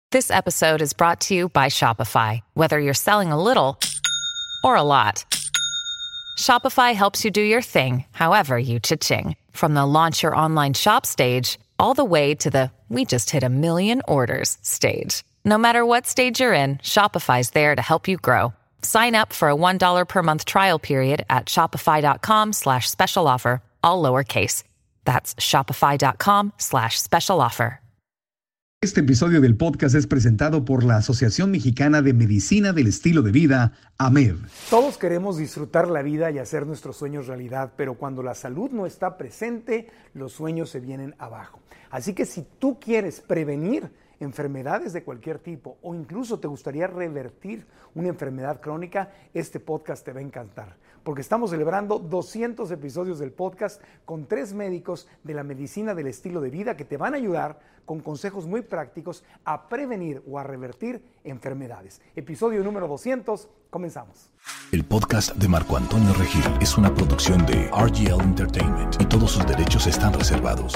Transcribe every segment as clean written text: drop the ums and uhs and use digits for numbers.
This episode is brought to you by Shopify. Whether you're selling a little or a lot, Shopify helps you do your thing, however you cha-ching. From the launch your online shop stage, all the way to the we just hit 1 million orders stage. No matter what stage you're in, Shopify's there to help you grow. Sign up for a $1 per month trial period at shopify.com/special offer, all lowercase. That's shopify.com/special offer. Este episodio del podcast es presentado por la Asociación Mexicana de Medicina del Estilo de Vida, AMED. Todos queremos disfrutar la vida y hacer nuestros sueños realidad, pero cuando la salud no está presente, los sueños se vienen abajo. Así que si tú quieres prevenir enfermedades de cualquier tipo o incluso te gustaría revertir una enfermedad crónica, este podcast te va a encantar. Porque estamos celebrando 200 episodios del podcast con 3 médicos de la medicina del estilo de vida que te van a ayudar con consejos muy prácticos a prevenir o a revertir enfermedades. Episodio número 200, comenzamos. El podcast de Marco Antonio Regil es una producción de RGL Entertainment y todos sus derechos están reservados.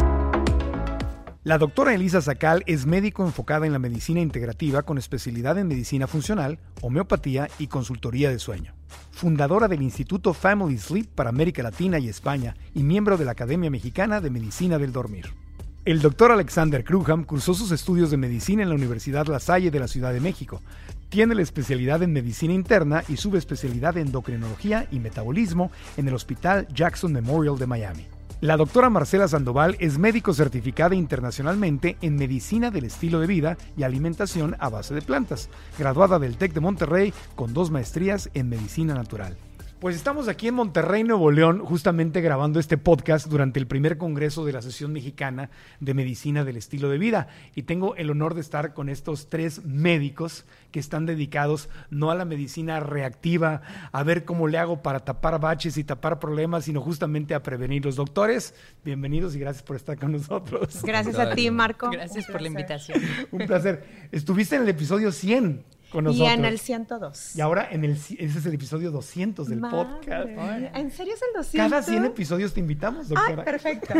La doctora Elisa Sacal es médico enfocada en la medicina integrativa con especialidad en medicina funcional, homeopatía y consultoría de sueño. Fundadora del Instituto Family Sleep para América Latina y España y miembro de la Academia Mexicana de Medicina del Dormir. El doctor Alexander Cruham cursó sus estudios de medicina en la Universidad La Salle de la Ciudad de México. Tiene la especialidad en medicina interna y subespecialidad en endocrinología y metabolismo en el Hospital Jackson Memorial de Miami. La doctora Marcela Sandoval es médico certificada internacionalmente en medicina del estilo de vida y alimentación a base de plantas, graduada del TEC de Monterrey con 2 maestrías en medicina natural. Pues estamos aquí en Monterrey, Nuevo León, justamente grabando este podcast durante el primer congreso de la Asociación Mexicana de Medicina del Estilo de Vida. Y tengo el honor de estar con estos 3 médicos que están dedicados no a la medicina reactiva, a ver cómo le hago para tapar baches y tapar problemas, sino justamente a prevenir. Los doctores, bienvenidos y gracias por estar con nosotros. Gracias a ti, Marco. Gracias por la invitación. Un placer. Estuviste en el episodio 100. Con nosotros. Y en el 102. Y ahora ese es el episodio 200 del podcast. ¿En serio es el 200? Cada 100 episodios te invitamos, doctora. Ah, perfecto.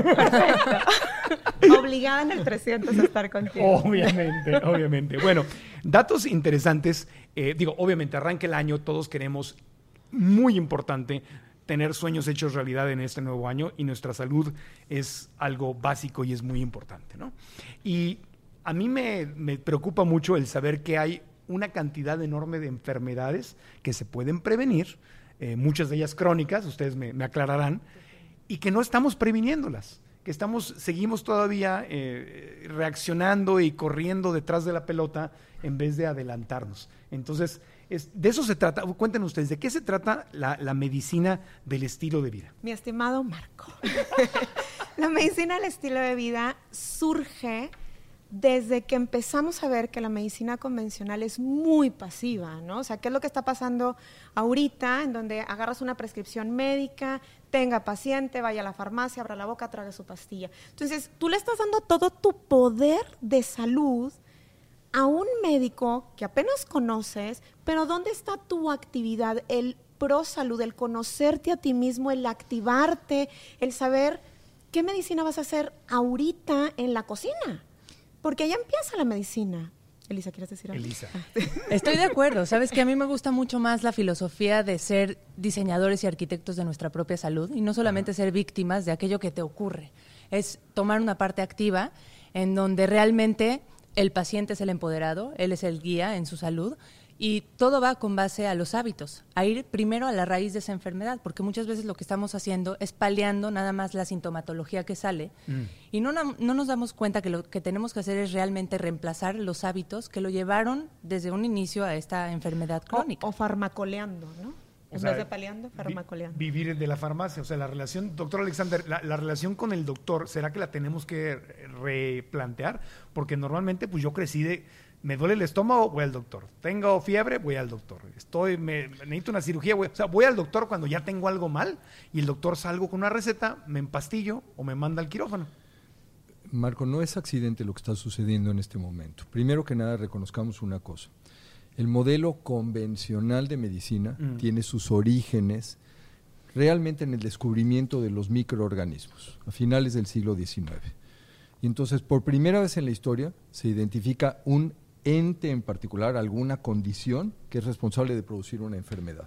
Obligada en el 300 a estar contigo. Obviamente. Bueno, datos interesantes. Obviamente arranca el año, todos queremos, muy importante, tener sueños hechos realidad en este nuevo año y nuestra salud es algo básico y es muy importante, ¿no? Y a mí me preocupa mucho el saber que hay una cantidad enorme de enfermedades que se pueden prevenir, muchas de ellas crónicas, ustedes me aclararán, y que no estamos previniéndolas, que seguimos todavía reaccionando y corriendo detrás de la pelota en vez de adelantarnos. Entonces, de eso se trata. Cuéntenos ustedes, ¿de qué se trata la medicina del estilo de vida? Mi estimado Marco, la medicina del estilo de vida surge desde que empezamos a ver que la medicina convencional es muy pasiva, ¿no? O sea, ¿qué es lo que está pasando ahorita en donde agarras una prescripción médica, tenga paciente, vaya a la farmacia, abra la boca, trague su pastilla? Entonces, tú le estás dando todo tu poder de salud a un médico que apenas conoces, pero ¿dónde está tu actividad? El pro salud, el conocerte a ti mismo, el activarte, el saber qué medicina vas a hacer ahorita en la cocina. Porque ya empieza la medicina. Elisa, ¿quieres decir algo? Elisa. Estoy de acuerdo. Sabes que a mí me gusta mucho más la filosofía de ser diseñadores y arquitectos de nuestra propia salud y no solamente ser víctimas de aquello que te ocurre. Es tomar una parte activa en donde realmente el paciente es el empoderado, él es el guía en su salud y todo va con base a los hábitos, a ir primero a la raíz de esa enfermedad, porque muchas veces lo que estamos haciendo es paliando nada más la sintomatología que sale y no nos damos cuenta que lo que tenemos que hacer es realmente reemplazar los hábitos que lo llevaron desde un inicio a esta enfermedad crónica. O farmacoleando, ¿no? En vez de paliando, farmacoleando. Vivir de la farmacia, o sea, la relación, doctor Alexander, la relación con el doctor, ¿será que la tenemos que replantear? Porque normalmente, pues yo crecí me duele el estómago, voy al doctor. Tengo fiebre, voy al doctor. Necesito una cirugía, voy al doctor cuando ya tengo algo mal y el doctor salgo con una receta, me empastillo o me manda al quirófano. Marco, no es accidente lo que está sucediendo en este momento. Primero que nada, reconozcamos una cosa. El modelo convencional de medicina tiene sus orígenes realmente en el descubrimiento de los microorganismos, a finales del siglo XIX. Y entonces, por primera vez en la historia, se identifica un ente en particular, alguna condición que es responsable de producir una enfermedad.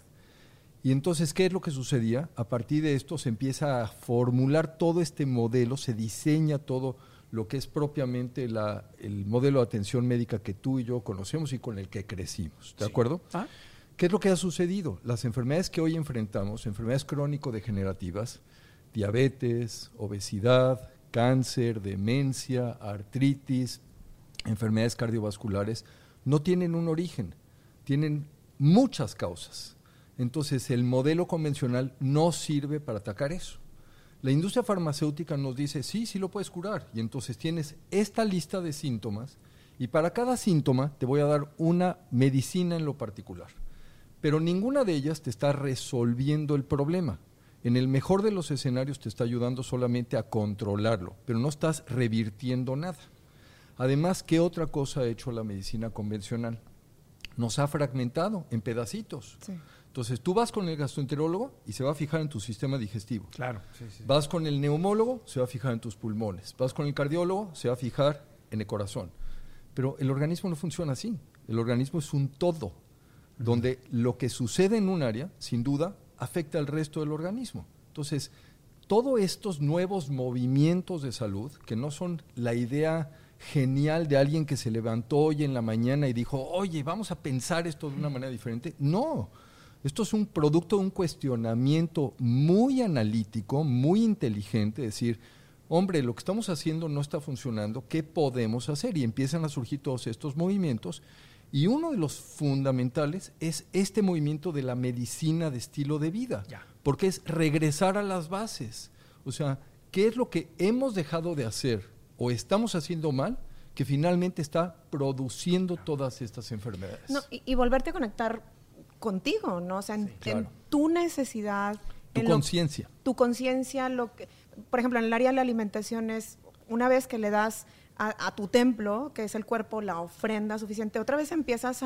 Y entonces, ¿qué es lo que sucedía? A partir de esto se empieza a formular todo este modelo, se diseña todo lo que es propiamente el modelo de atención médica que tú y yo conocemos y con el que crecimos, ¿de acuerdo? ¿Qué es lo que ha sucedido? Las enfermedades que hoy enfrentamos, enfermedades crónico-degenerativas, diabetes, obesidad, cáncer, demencia, artritis, enfermedades cardiovasculares, no tienen un origen, tienen muchas causas. Entonces, el modelo convencional no sirve para atacar eso. La industria farmacéutica nos dice, sí lo puedes curar. Y entonces tienes esta lista de síntomas y para cada síntoma te voy a dar una medicina en lo particular. Pero ninguna de ellas te está resolviendo el problema. En el mejor de los escenarios te está ayudando solamente a controlarlo, pero no estás revirtiendo nada. Además, ¿qué otra cosa ha hecho la medicina convencional? Nos ha fragmentado en pedacitos. Sí. Entonces, tú vas con el gastroenterólogo y se va a fijar en tu sistema digestivo. Claro. Sí. Vas con el neumólogo, se va a fijar en tus pulmones. Vas con el cardiólogo, se va a fijar en el corazón. Pero el organismo no funciona así. El organismo es un todo, donde lo que sucede en un área, sin duda, afecta al resto del organismo. Entonces, todos estos nuevos movimientos de salud, que no son la idea genial de alguien que se levantó hoy en la mañana y dijo, oye, vamos a pensar esto de una manera diferente. No, esto es un producto de un cuestionamiento muy analítico, muy inteligente, es decir, hombre, lo que estamos haciendo no está funcionando, ¿qué podemos hacer? Y empiezan a surgir todos estos movimientos. Y uno de los fundamentales es este movimiento de la medicina de estilo de vida, porque es regresar a las bases. O sea, ¿qué es lo que hemos dejado de hacer o estamos haciendo mal que finalmente está produciendo todas estas enfermedades? No, y volverte a conectar contigo, ¿no? O sea, en tu necesidad. Tu conciencia. Tu conciencia, por ejemplo, en el área de la alimentación es, una vez que le das a tu templo, que es el cuerpo, la ofrenda suficiente, otra vez empiezas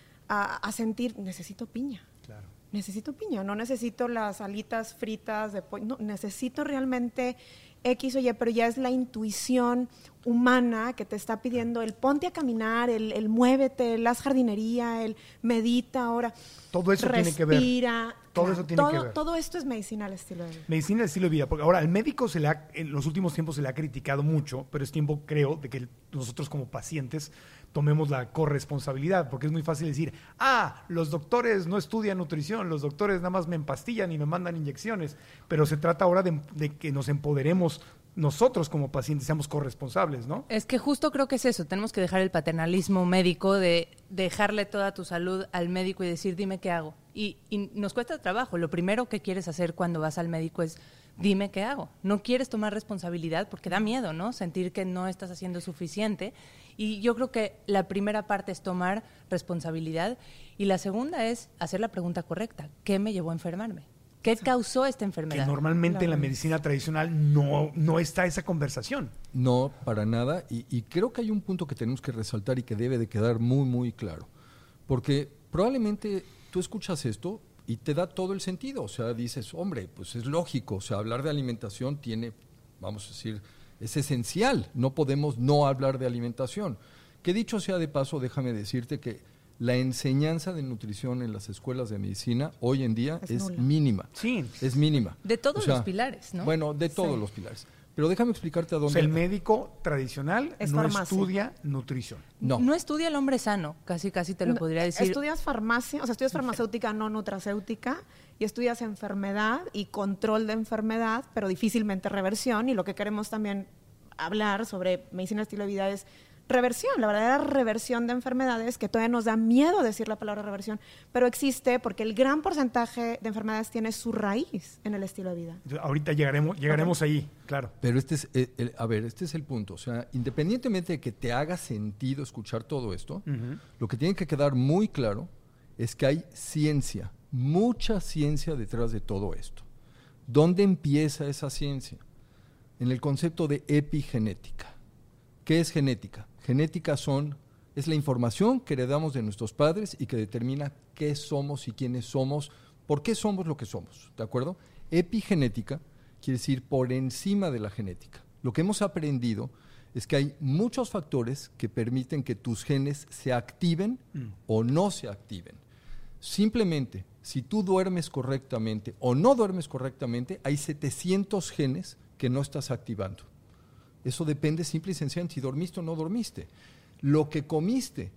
a sentir, necesito piña. Claro. Necesito piña, no necesito las alitas fritas de pollo, no, necesito realmente X o Y, pero ya es la intuición humana que te está pidiendo el ponte a caminar, el muévete, el haz jardinería, el medita ahora. Todo eso respira, tiene que ver. Todo eso tiene que ver. Todo esto es medicina al estilo de vida. Medicina al estilo de vida, porque ahora al médico en los últimos tiempos se le ha criticado mucho, pero es tiempo, creo, de que nosotros como pacientes tomemos la corresponsabilidad, porque es muy fácil decir, los doctores no estudian nutrición, los doctores nada más me empastillan y me mandan inyecciones, pero se trata ahora de que nos empoderemos nosotros como pacientes, seamos corresponsables, ¿no? Es que justo creo que es eso, tenemos que dejar el paternalismo médico de dejarle toda tu salud al médico y decir, dime qué hago. Y nos cuesta trabajo, lo primero que quieres hacer cuando vas al médico es, dime qué hago. No quieres tomar responsabilidad porque da miedo, ¿no? Sentir que no estás haciendo suficiente. Y yo creo que la primera parte es tomar responsabilidad y la segunda es hacer la pregunta correcta. ¿Qué me llevó a enfermarme? ¿Qué causó esta enfermedad? Que normalmente en la medicina tradicional no está esa conversación. No, para nada. Y creo que hay un punto que tenemos que resaltar y que debe de quedar muy, muy claro. Porque probablemente tú escuchas esto y te da todo el sentido. O sea, dices, hombre, pues es lógico. O sea, hablar de alimentación tiene, vamos a decir, es esencial. No podemos no hablar de alimentación. Que dicho sea de paso, déjame decirte que la enseñanza de nutrición en las escuelas de medicina hoy en día es mínima. Sí. Es mínima. De todos los pilares, ¿no? Bueno, de todos los pilares. Pero déjame explicarte a dónde. O sea, el médico tradicional no estudia nutrición. No estudia el hombre sano, casi te lo podría decir. Estudias farmacia, o sea, estudias farmacéutica, no nutracéutica, y estudias enfermedad y control de enfermedad, pero difícilmente reversión. Y lo que queremos también hablar sobre medicina de estilo de vida es reversión, la verdadera reversión de enfermedades, que todavía nos da miedo decir la palabra reversión, pero existe porque el gran porcentaje de enfermedades tiene su raíz en el estilo de vida. Ahorita llegaremos ahí, claro. Pero este es el punto. O sea, independientemente de que te haga sentido escuchar todo esto, lo que tiene que quedar muy claro es que hay ciencia, mucha ciencia detrás de todo esto. ¿Dónde empieza esa ciencia? En el concepto de epigenética. ¿Qué es genética? Genética es la información que heredamos de nuestros padres y que determina qué somos y quiénes somos, por qué somos lo que somos, ¿de acuerdo? Epigenética quiere decir por encima de la genética. Lo que hemos aprendido es que hay muchos factores que permiten que tus genes se activen o no se activen. Simplemente, si tú duermes correctamente o no duermes correctamente, hay 700 genes que no estás activando. Eso depende simple y sencillamente si dormiste o no dormiste. Lo que comiste,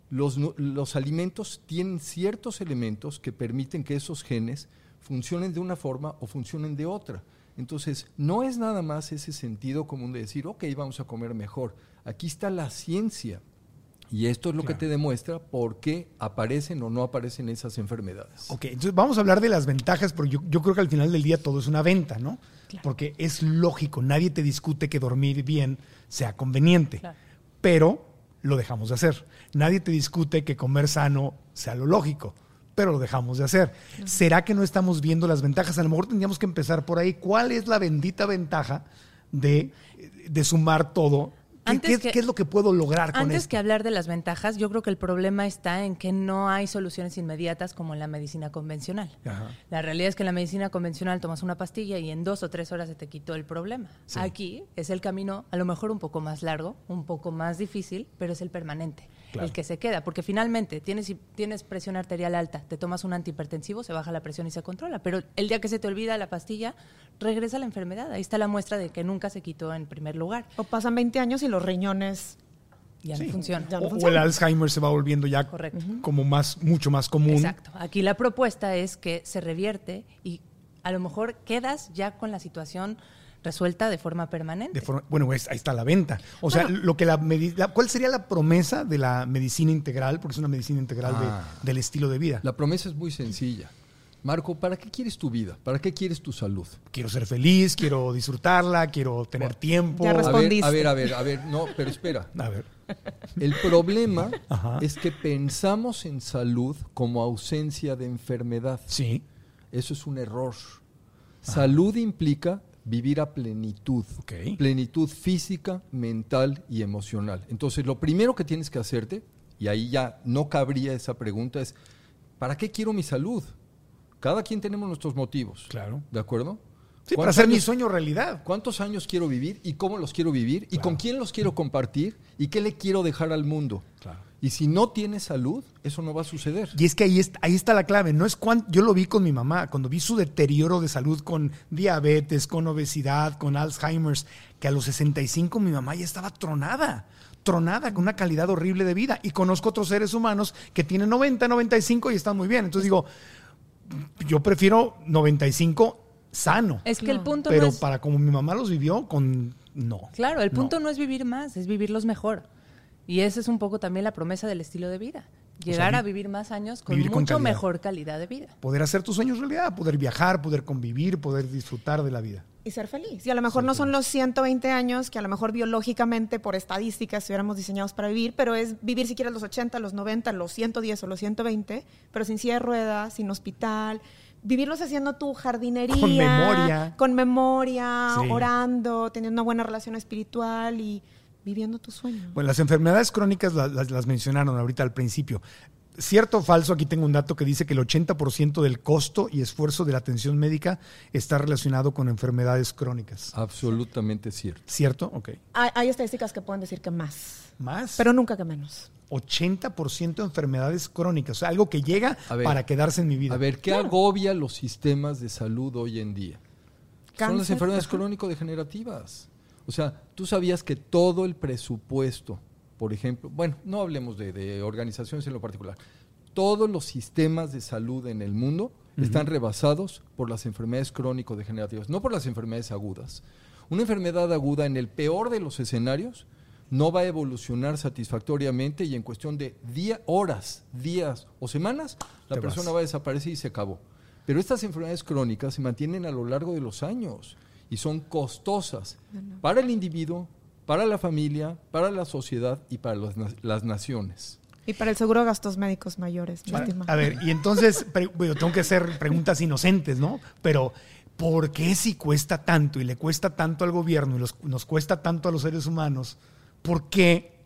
los alimentos tienen ciertos elementos que permiten que esos genes funcionen de una forma o funcionen de otra. Entonces, no es nada más ese sentido común de decir, ok, vamos a comer mejor. Aquí está la ciencia. Y esto es lo que te demuestra por qué aparecen o no aparecen esas enfermedades. Ok, entonces vamos a hablar de las ventajas, pero yo creo que al final del día todo es una venta, ¿no? Claro. Porque es lógico, nadie te discute que dormir bien sea conveniente, Claro. pero lo dejamos de hacer. Nadie te discute que comer sano sea lo lógico, pero lo dejamos de hacer. ¿Será que no estamos viendo las ventajas? A lo mejor tendríamos que empezar por ahí. ¿Cuál es la bendita ventaja de sumar todo? ¿Qué es lo que puedo lograr con esto? Antes que hablar de las ventajas, yo creo que el problema está en que no hay soluciones inmediatas como en la medicina convencional. Ajá. La realidad es que en la medicina convencional tomas una pastilla y en 2 o 3 horas se te quitó el problema. Sí. Aquí es el camino a lo mejor un poco más largo, un poco más difícil, pero es el permanente, Claro. el que se queda. Porque finalmente tienes presión arterial alta, te tomas un antihipertensivo, se baja la presión y se controla. Pero el día que se te olvida la pastilla, regresa la enfermedad. Ahí está la muestra de que nunca se quitó en primer lugar. O pasan 20 años y los riñones... Ya Sí. no funciona. Ya no O el funciona. Alzheimer se va volviendo ya Correcto. como mucho más común. Exacto. Aquí la propuesta es que se revierte y a lo mejor quedas ya con la situación resuelta de forma permanente. Bueno, ahí está la venta. O sea, lo que ¿cuál sería la promesa de la medicina integral? Porque es una medicina integral del estilo de vida. La promesa es muy sencilla. Marco, ¿para qué quieres tu vida? ¿Para qué quieres tu salud? Quiero ser feliz, quiero disfrutarla, quiero tener tiempo. Ya respondiste. A ver, no, pero espera. A ver. El problema Ajá. es que pensamos en salud como ausencia de enfermedad. Sí. Eso es un error. Salud implica vivir a plenitud. Ok. Plenitud física, mental y emocional. Entonces, lo primero que tienes que hacerte, y ahí ya no cabría esa pregunta, es ¿para qué quiero mi salud? Cada quien tenemos nuestros motivos. Claro. ¿De acuerdo? Sí, para ¿Cuántos hacer mi años- sueño realidad. ¿Cuántos años quiero vivir y cómo los quiero vivir y Claro. con quién los quiero compartir y qué le quiero dejar al mundo? Claro. Y si no tienes salud, eso no va a suceder. Y es que ahí está la clave. No es yo lo vi con mi mamá, cuando vi su deterioro de salud con diabetes, con obesidad, con Alzheimer's, que a los 65 mi mamá ya estaba tronada, con una calidad horrible de vida. Y conozco otros seres humanos que tienen 90, 95 y están muy bien. Entonces digo, yo prefiero 95 sano. Es que el punto Pero no es... para como mi mamá los vivió, no. Claro, el punto no es vivir más, es vivirlos mejor. Y esa es un poco también la promesa del estilo de vida. Llegar a vivir más años con vivir con mucho calidad. mejor calidad de vida. Poder hacer tus sueños realidad, poder viajar, poder convivir, poder disfrutar de la vida. Y ser feliz. Y a lo mejor no son los 120 años que a lo mejor biológicamente por estadística estuviéramos diseñados para vivir, pero es vivir si quieres los 80, los 90, los 110 o los 120, pero sin silla de ruedas, sin hospital, vivirlos haciendo tu jardinería. Con memoria, Sí. orando, teniendo una buena relación espiritual y viviendo tu sueño. Bueno, las enfermedades crónicas las mencionaron ahorita al principio. ¿Cierto o falso? Aquí tengo un dato que dice que el 80% del costo y esfuerzo de la atención médica está relacionado con enfermedades crónicas. Absolutamente cierto. ¿Cierto? Ok. Hay estadísticas que pueden decir que más, Más. pero nunca que menos. 80% de enfermedades crónicas. O sea, algo que llega A ver, para quedarse en mi vida. A ver, ¿qué agobia los sistemas de salud hoy en día? Son las Cáncer, enfermedades ajá. crónico-degenerativas. O sea, tú sabías que todo el presupuesto, por ejemplo, bueno, no hablemos de organizaciones en lo particular, todos los sistemas de salud en el mundo están rebasados por las enfermedades crónico-degenerativas, no por las enfermedades agudas. Una enfermedad aguda, en el peor de los escenarios, no va a evolucionar satisfactoriamente y en cuestión de horas, días o semanas, la Te persona vas. va a desaparecer y se acabó. Pero estas enfermedades crónicas se mantienen a lo largo de los años y son costosas para el individuo, para la familia, para la sociedad y para las naciones. Y para el seguro de gastos médicos mayores, mi estimado. A ver, y entonces, bueno, tengo que hacer preguntas inocentes, ¿no? Pero, ¿por qué si cuesta tanto y le cuesta tanto al gobierno y nos cuesta tanto a los seres humanos? ¿Por qué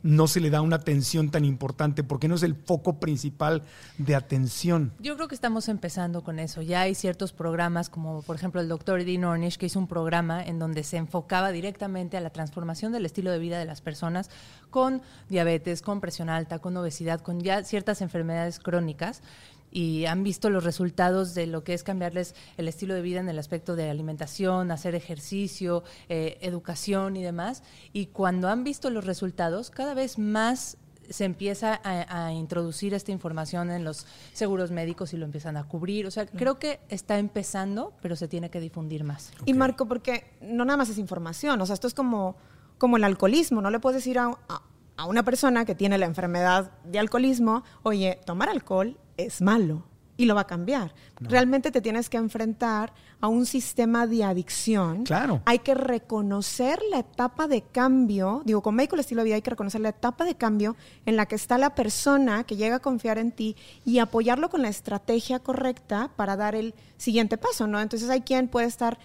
no se le da una atención tan importante? ¿Por qué no es el foco principal de atención? Yo creo que estamos empezando con eso. Ya hay ciertos programas, como por ejemplo el doctor Dean Ornish, que hizo un programa en donde se enfocaba directamente a la transformación del estilo de vida de las personas con diabetes, con presión alta, con obesidad, con ya ciertas enfermedades crónicas. Y han visto los resultados de lo que es cambiarles el estilo de vida en el aspecto de alimentación, hacer ejercicio, educación y demás. Y cuando han visto los resultados, cada vez más se empieza a introducir esta información en los seguros médicos y lo empiezan a cubrir. O sea, creo que está empezando, pero se tiene que difundir más. Y Marco, porque no nada más es información, o sea, esto es como el alcoholismo. No le puedes decir a una persona que tiene la enfermedad de alcoholismo, oye, tomar alcohol es malo y lo va a cambiar. No. Realmente te tienes que enfrentar a un sistema de adicción. Claro. Hay que reconocer la etapa de cambio. Digo, con Médico el Estilo de Vida hay que reconocer la etapa de cambio en la que está la persona que llega a confiar en ti y apoyarlo con la estrategia correcta para dar el siguiente paso, ¿no? Entonces hay quien puede estar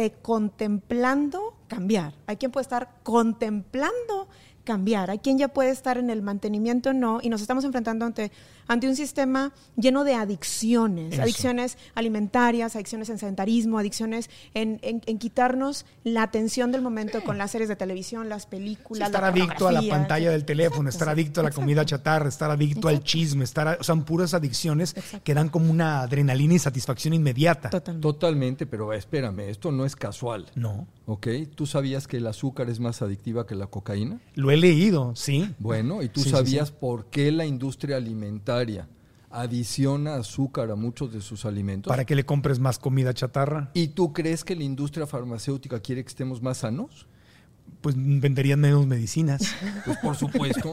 precontemplando cambiar. Hay quien puede estar contemplando cambiar. Hay quien ya puede estar en el mantenimiento, no, y nos estamos enfrentando ante un sistema lleno de adicciones. Eso. Adicciones alimentarias, adicciones en sedentarismo, adicciones en quitarnos la atención del momento con las series de televisión, las películas, estar adicto a la pantalla del teléfono, estar adicto a la comida chatarra, estar adicto al chisme, son puras adicciones que dan como una adrenalina y satisfacción inmediata. Totalmente, pero espérame, esto no es casual. No. ¿Ok? ¿Tú sabías que el azúcar es más adictiva que la cocaína? Lo he leído, sí. Bueno, ¿y tú sabías por qué la industria alimentaria adiciona azúcar a muchos de sus alimentos? Para que le compres más comida chatarra. ¿Y tú crees que la industria farmacéutica quiere que estemos más sanos? Pues venderían menos medicinas. Pues por supuesto.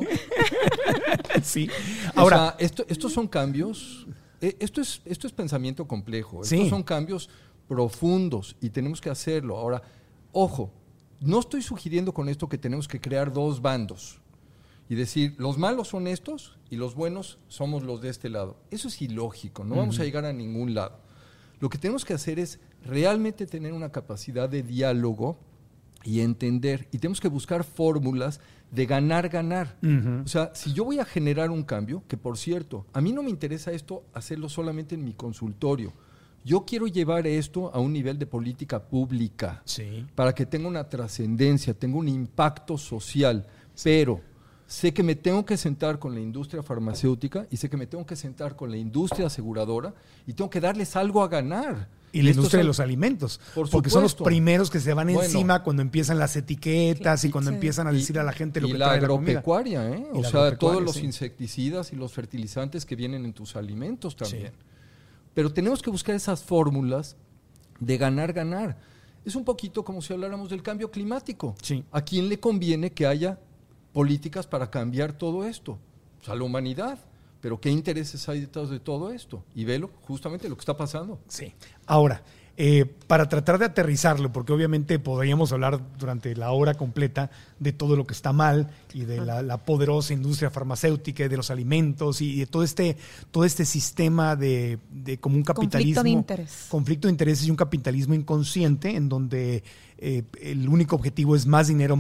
Sí. Ahora, o sea, estos son cambios, esto es pensamiento complejo, estos son cambios profundos y tenemos que hacerlo. Ahora, ojo, no estoy sugiriendo con esto que tenemos que crear dos bandos y decir, los malos son estos y los buenos somos los de este lado. Eso es ilógico, no vamos a llegar a ningún lado. Lo que tenemos que hacer es realmente tener una capacidad de diálogo y entender, y tenemos que buscar fórmulas de ganar. O sea, si yo voy a generar un cambio, que por cierto, a mí no me interesa esto hacerlo solamente en mi consultorio. Yo quiero llevar esto a un nivel de política pública para que tenga una trascendencia, tenga un impacto social, pero sé que me tengo que sentar con la industria farmacéutica y sé que me tengo que sentar con la industria aseguradora y tengo que darles algo a ganar. Y la industria de los alimentos, porque son los primeros que se van encima cuando empiezan las etiquetas y cuando empiezan a decir a la gente lo que trae la comida. Y la agropecuaria, o sea, todos los insecticidas y los fertilizantes que vienen en tus alimentos también. Pero tenemos que buscar esas fórmulas de ganar. Es un poquito como si habláramos del cambio climático. ¿A quién le conviene que haya políticas para cambiar todo esto? Pues a la humanidad. Pero ¿qué intereses hay detrás de todo esto? Y velo justamente lo que está pasando. Sí. Ahora, para tratar de aterrizarlo, porque obviamente podríamos hablar durante la hora completa de todo lo que está mal y de la poderosa industria farmacéutica y de los alimentos y de todo este sistema de como un capitalismo. Conflicto de intereses y un capitalismo inconsciente en donde el único objetivo es más dinero,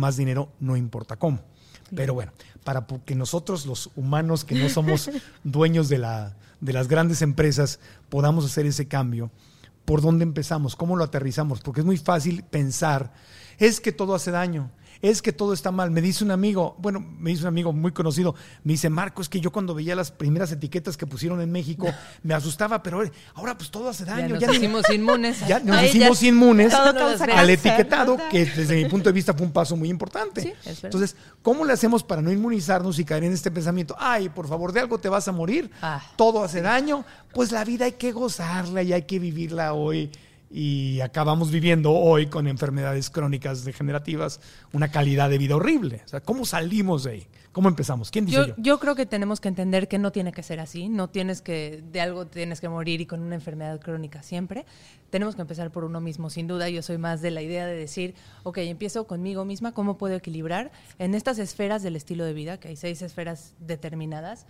no importa cómo. Pero bueno, para que nosotros los humanos que no somos dueños de las grandes empresas podamos hacer ese cambio, ¿por dónde empezamos? ¿Cómo lo aterrizamos? Porque es muy fácil pensar, es que todo hace daño, es que todo está mal. Me dice un amigo muy conocido, me dice, Marco, es que yo cuando veía las primeras etiquetas que pusieron en México, me asustaba, pero ahora pues todo hace daño. Ya nos hicimos inmunes. Ya nos hicimos inmunes al etiquetado, que desde mi punto de vista fue un paso muy importante. Sí, entonces, ¿cómo le hacemos para no inmunizarnos y caer en este pensamiento? Ay, por favor, de algo te vas a morir, todo hace daño. Pues la vida hay que gozarla y hay que vivirla hoy. Y acabamos viviendo hoy con enfermedades crónicas degenerativas una calidad de vida horrible. O sea, ¿cómo salimos de ahí? ¿Cómo empezamos? ¿Quién dice yo? Yo creo que tenemos que entender que no tiene que ser así. No tienes que, de algo tienes que morir y con una enfermedad crónica siempre. Tenemos que empezar por uno mismo, sin duda. Yo soy más de la idea de decir, ok, empiezo conmigo misma, ¿cómo puedo equilibrar en estas esferas del estilo de vida? Que hay 6 esferas determinadas.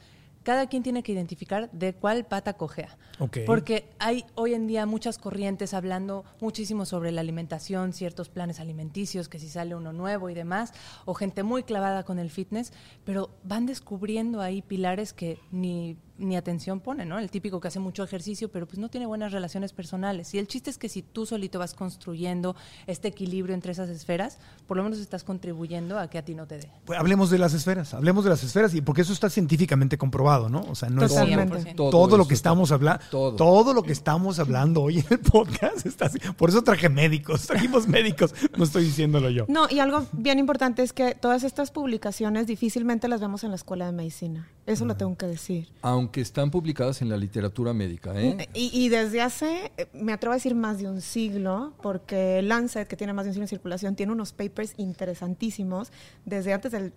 cada quien tiene que identificar de cuál pata cojea. Okay. Porque hay hoy en día muchas corrientes hablando muchísimo sobre la alimentación, ciertos planes alimenticios, que si sale uno nuevo y demás, o gente muy clavada con el fitness, pero van descubriendo ahí pilares que ni atención pone, ¿no? El típico que hace mucho ejercicio, pero pues no tiene buenas relaciones personales. Y el chiste es que si tú solito vas construyendo este equilibrio entre esas esferas, por lo menos estás contribuyendo a que a ti no te dé. Pues hablemos de las esferas y porque eso está científicamente comprobado, ¿no? O sea, no Totalmente. es todo lo que estamos hablando, todo lo que estamos hablando hoy en el podcast está así. Por eso trajimos médicos, no estoy diciéndolo yo. No, y algo bien importante es que todas estas publicaciones difícilmente las vemos en la escuela de medicina. Eso lo tengo que decir. Aunque están publicadas en la literatura médica, ¿eh? Y desde hace, me atrevo a decir, más de un siglo, porque Lancet, que tiene más de un siglo en circulación, tiene unos papers interesantísimos desde antes del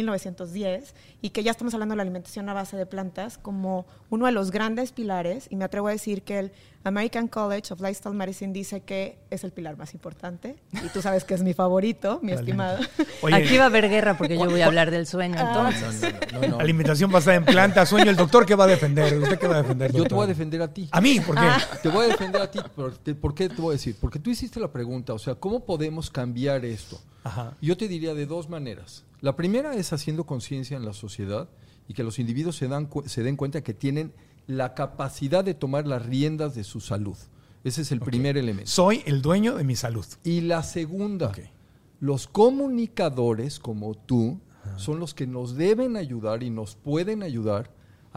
1910 y que ya estamos hablando de la alimentación a base de plantas como uno de los grandes pilares, y me atrevo a decir que el American College of Lifestyle Medicine dice que es el pilar más importante, y tú sabes que es mi favorito, mi estimado. Oye, aquí va a haber guerra porque yo voy a hablar del sueño, entonces. No. Alimentación basada en plantas, sueño. ¿El doctor qué va a defender? ¿Usted qué va a defender, doctor? Yo te voy a defender a ti. ¿A mí? ¿Por qué? Te voy a defender a ti. ¿Por qué te voy a decir? Porque tú hiciste la pregunta, o sea, ¿cómo podemos cambiar esto? Ajá. Yo te diría de dos maneras. La primera es haciendo conciencia en la sociedad y que los individuos se den cuenta que tienen la capacidad de tomar las riendas de su salud. Ese es el primer elemento. Soy el dueño de mi salud. Y la segunda, los comunicadores como tú son los que nos deben ayudar y nos pueden ayudar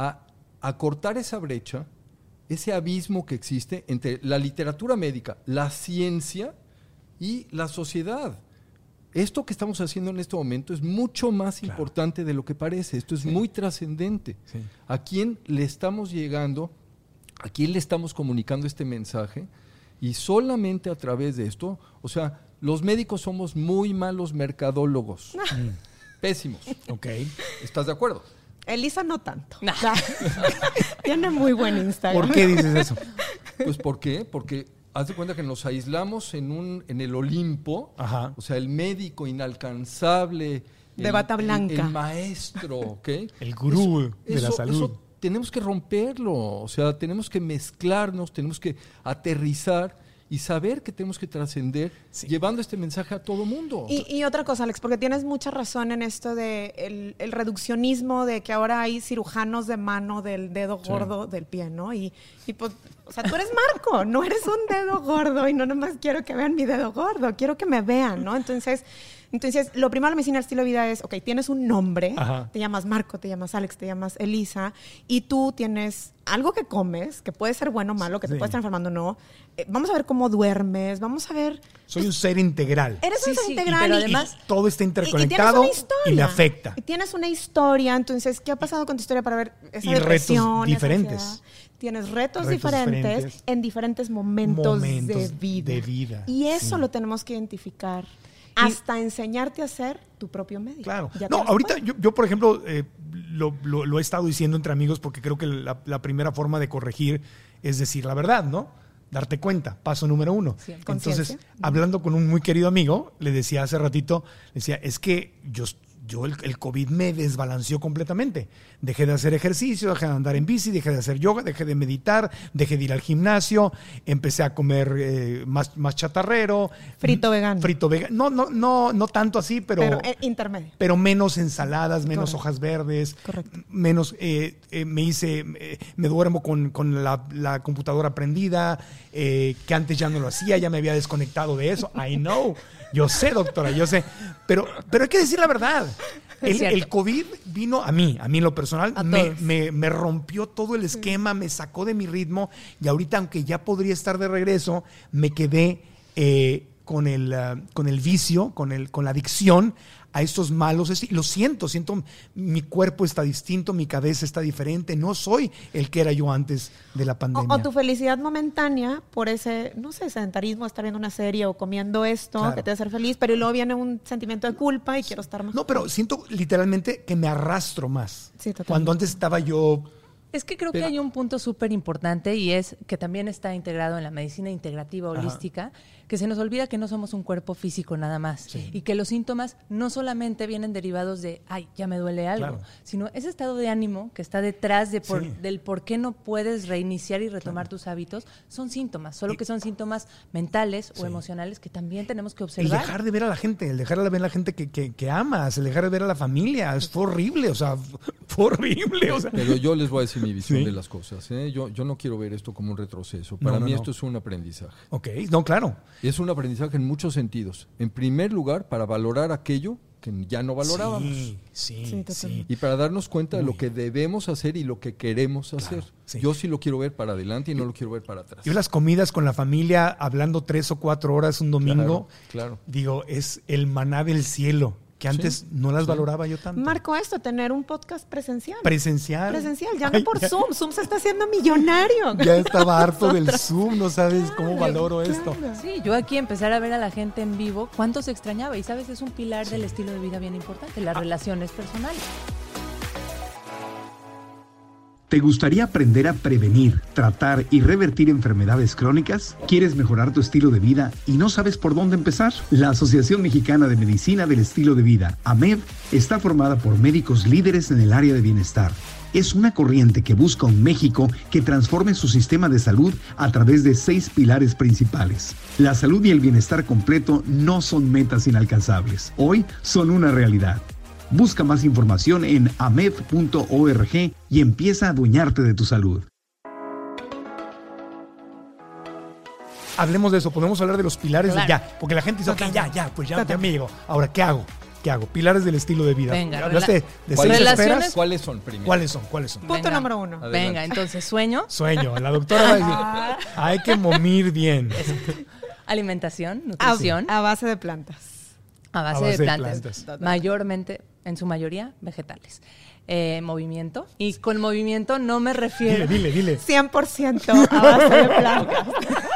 a cortar esa brecha, ese abismo que existe entre la literatura médica, la ciencia y la sociedad. Esto que estamos haciendo en este momento es mucho más importante de lo que parece. Esto es muy trascendente. Sí. ¿A quién le estamos llegando? ¿A quién le estamos comunicando este mensaje? Y solamente a través de esto, o sea, los médicos somos muy malos mercadólogos. Pésimos. Okay. ¿Estás de acuerdo? Elisa no tanto. Nah. Tiene muy buen Instagram. ¿Por qué dices eso? Pues ¿por qué? Porque haz de cuenta que nos aislamos en el Olimpo. Ajá. O sea, el médico inalcanzable, de bata blanca, el maestro, ¿ok? El gurú de la salud. Eso tenemos que romperlo, o sea, tenemos que mezclarnos, tenemos que aterrizar y saber que tenemos que trascender llevando este mensaje a todo mundo. Y otra cosa, Alex, porque tienes mucha razón en esto de el reduccionismo, de que ahora hay cirujanos de mano del dedo gordo del pie, ¿no? Y pues, o sea, tú eres Marco, no eres un dedo gordo y no nomás quiero que vean mi dedo gordo, quiero que me vean, ¿no? Entonces, lo primero de la medicina del estilo de vida es, ok, tienes un nombre, te llamas Marco, te llamas Alex, te llamas Elisa, y tú tienes algo que comes, que puede ser bueno o malo, que te puede estar enfermando o no. Vamos a ver cómo duermes, vamos a ver... Soy un ser integral. Eres un ser integral. Pero además todo está interconectado y me afecta. Y tienes una historia, entonces, ¿qué ha pasado con tu historia para ver esa depresión? Retos diferentes. Tienes retos diferentes en diferentes momentos de vida. Y eso lo tenemos que identificar. Hasta enseñarte a ser tu propio médico. Claro. No, ahorita yo por ejemplo, lo he estado diciendo entre amigos porque creo que la primera forma de corregir es decir la verdad, ¿no? Darte cuenta, paso número 1. Sí, entonces, hablando con un muy querido amigo, le decía hace ratito, es que yo el COVID me desbalanceó completamente. Dejé de hacer ejercicio, dejé de andar en bici, dejé de hacer yoga, dejé de meditar, dejé de ir al gimnasio, empecé a comer más chatarrero. Frito vegano. No tanto así, pero intermedio. Pero menos ensaladas, menos hojas verdes. Correcto. Menos, me duermo con la computadora prendida, que antes ya no lo hacía, ya me había desconectado de eso. I know. Yo sé, doctora, yo sé. Pero hay que decir la verdad. El COVID vino a mí en lo personal, me rompió todo el esquema, me sacó de mi ritmo y ahorita, aunque ya podría estar de regreso, me quedé con el vicio, con la adicción a estos malos. Y lo siento, mi cuerpo está distinto, mi cabeza está diferente, no soy el que era yo antes de la pandemia. O tu felicidad momentánea por ese, no sé, sedentarismo, estar viendo una serie o comiendo esto, que te va a hacer feliz, pero luego viene un sentimiento de culpa y quiero estar más. No, pero siento literalmente que me arrastro más. Sí, totalmente. Cuando antes estaba yo Es que creo que hay un punto súper importante y es que también está integrado en la medicina integrativa holística, que se nos olvida que no somos un cuerpo físico nada más y que los síntomas no solamente vienen derivados de, ay, ya me duele algo, sino ese estado de ánimo que está detrás de del por qué no puedes reiniciar y retomar tus hábitos, son síntomas, solo que son síntomas mentales o emocionales que también tenemos que observar. El dejar de ver a la gente, el dejar de ver a la gente que amas, el dejar de ver a la familia, fue horrible, o sea, fue horrible. O sea. Pero yo les voy a decir mi visión de las cosas. Yo no quiero ver esto como un retroceso. Para mí esto es un aprendizaje. Ok, no, claro. Es un aprendizaje en muchos sentidos. En primer lugar, para valorar aquello que ya no valorábamos. Sí. Y para darnos cuenta de lo que debemos hacer y lo que queremos hacer. Sí. Yo sí lo quiero ver para adelante y no lo quiero ver para atrás. Yo las comidas con la familia, hablando 3 o 4 horas un domingo, claro. Digo, es el maná del cielo. Que antes no las valoraba yo tanto. Marco, tener un podcast presencial. Presencial, ya no por Zoom. Zoom se está haciendo millonario. Ya estaba harto del Zoom, no sabes cómo valoro esto. Sí, yo aquí empezar a ver a la gente en vivo, cuánto se extrañaba. Y sabes, es un pilar del estilo de vida bien importante, las relaciones personales. ¿Te gustaría aprender a prevenir, tratar y revertir enfermedades crónicas? ¿Quieres mejorar tu estilo de vida y no sabes por dónde empezar? La Asociación Mexicana de Medicina del Estilo de Vida, AMED, está formada por médicos líderes en el área de bienestar. Es una corriente que busca un México que transforme su sistema de salud a través de 6 pilares principales. La salud y el bienestar completo no son metas inalcanzables. Hoy son una realidad. Busca más información en amed.org y empieza a adueñarte de tu salud. Hablemos de eso, podemos hablar de los pilares porque la gente dice, ya me llegó. Ahora, ¿qué hago? Pilares del estilo de vida. Venga, ¿hablaste de 6 relaciones? ¿Cuáles son primero? ¿Cuáles son? Punto número 1. Adelante. Venga, entonces, sueño. La doctora va a decir, hay que momir bien. Alimentación, nutrición. A base de plantas. A base de plantas. Mayormente, en su mayoría, vegetales. Movimiento. Y con movimiento no me refiero... Dile. 100% a base de plantas.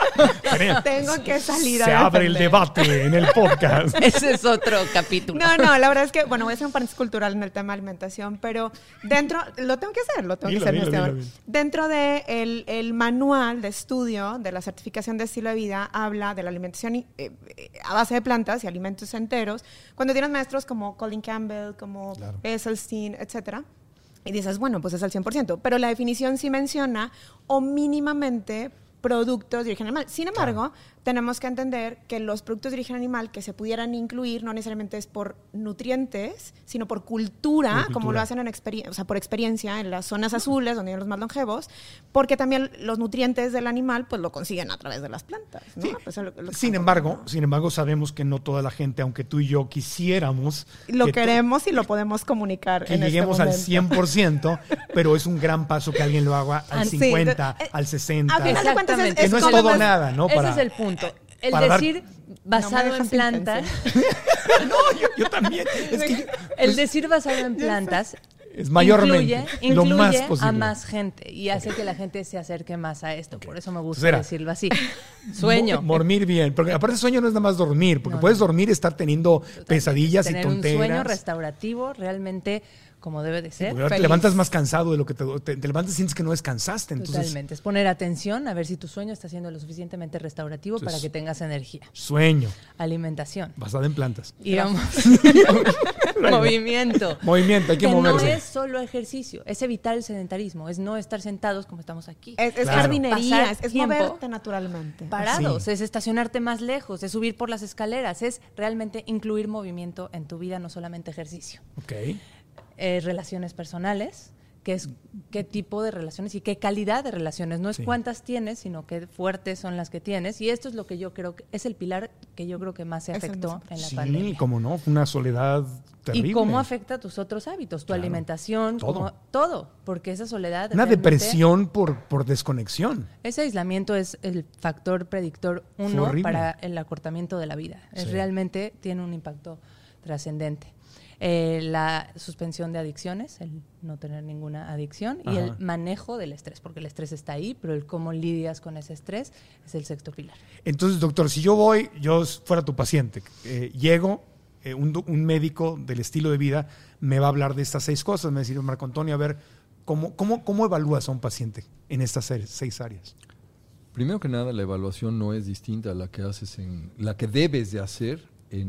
Tengo que salir a Se abre el debate en el podcast. Ese es otro capítulo. No, la verdad es que, voy a hacer un paréntesis cultural en el tema de alimentación, pero lo tengo que hacer. Dentro de el manual de estudio de la certificación de estilo de vida, habla de la alimentación a base de plantas y alimentos enteros. Cuando tienes maestros como Colin Campbell, como Esselstyn, etcétera, y dices, pues es al 100%, pero la definición sí menciona o mínimamente productos de origen animal. Sin embargo, tenemos que entender que los productos de origen animal que se pudieran incluir no necesariamente es por nutrientes, sino por cultura. Como lo hacen por experiencia en las zonas azules, donde hay los más longevos, porque también los nutrientes del animal pues lo consiguen a través de las plantas, ¿no? Sí. Pues Sin embargo, sabemos que no toda la gente, aunque tú y yo quisiéramos... Lo queremos y lo podemos comunicar que en lleguemos este al momento. 100%, pero es un gran paso que alguien lo haga al 50, al 60. A final de cuentas que no es todo nada, ¿no? Ese es el punto. El decir basado en plantas... No, yo también. El decir basado en plantas... Es mayormente incluye lo más posible a más gente y hace que la gente se acerque más a esto. Por eso me gusta decirlo así. Sueño. Dormir bien. Porque aparte sueño no es nada más dormir, porque puedes dormir y estar teniendo pesadillas y tonteras. Tener un sueño restaurativo realmente como debe de ser. Porque ahora te levantas más cansado de lo que te levantas y sientes que no descansaste. Entonces, totalmente. Es poner atención a ver si tu sueño está siendo lo suficientemente restaurativo para que tengas energía. Sueño. Alimentación. Basada en plantas. Y movimiento. Movimiento, hay que moverse. No es solo ejercicio, es evitar el sedentarismo, es no estar sentados como estamos aquí. Es jardinería, es moverte naturalmente. Parados, es estacionarte más lejos, es subir por las escaleras, es realmente incluir movimiento en tu vida, no solamente ejercicio. Relaciones personales, que es qué tipo de relaciones y qué calidad de relaciones. No es cuántas tienes, sino qué fuertes son las que tienes. Y esto es lo que yo creo que es el pilar que yo creo que más se afectó en la pandemia. Sí, cómo no, fue una soledad terrible. Y cómo afecta tus otros hábitos, tu alimentación, todo, porque esa soledad... Una depresión por desconexión. Ese aislamiento es el factor predictor 1 para el acortamiento de la vida. Realmente tiene un impacto trascendente. La suspensión de adicciones, el no tener ninguna adicción y el manejo del estrés, porque el estrés está ahí, pero el cómo lidias con ese estrés es el sexto pilar. Entonces, doctor, si yo fuera tu paciente, llego, un médico del estilo de vida me va a hablar de estas 6 cosas, me va a decir, Marco Antonio, a ver, ¿Cómo evalúas a un paciente en estas 6 áreas? Primero que nada, la evaluación no es distinta a la que haces la que debes de hacer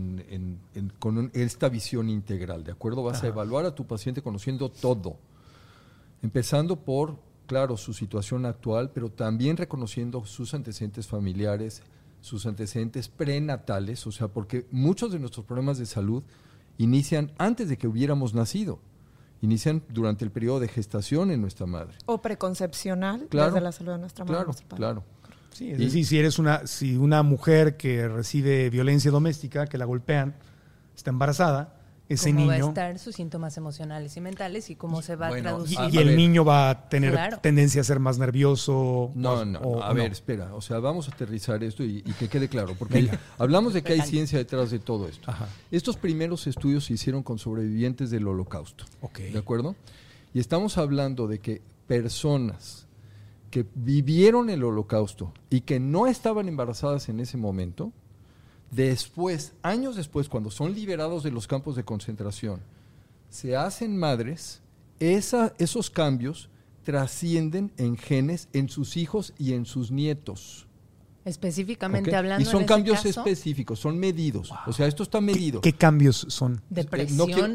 con esta visión integral, ¿de acuerdo? Vas a evaluar a tu paciente conociendo todo, empezando por, claro, su situación actual, pero también reconociendo sus antecedentes familiares, sus antecedentes prenatales, o sea, porque muchos de nuestros problemas de salud inician antes de que hubiéramos nacido, inician durante el periodo de gestación en nuestra madre. O preconcepcional, claro, desde la salud de nuestra madre. Claro. Sí, es decir, si una mujer que recibe violencia doméstica, que la golpean, está embarazada, ese ¿Cómo niño... va a estar sus síntomas emocionales y mentales y cómo se va a traducir? Y el niño va a tener tendencia a ser más nervioso. A ver, espera. O sea, vamos a aterrizar esto y que quede claro. Porque hablamos de que hay ciencia detrás de todo esto. Ajá. Estos primeros estudios se hicieron con sobrevivientes del Holocausto. Okay. ¿De acuerdo? Y estamos hablando de que personas que vivieron el Holocausto y que no estaban embarazadas en ese momento, después, años después, cuando son liberados de los campos de concentración, se hacen madres, esos cambios trascienden en genes en sus hijos y en sus nietos. Específicamente hablando. Y son en cambios ese caso, específicos, son medidos. Wow. O sea, esto está medido. ¿Qué cambios son? Depresión.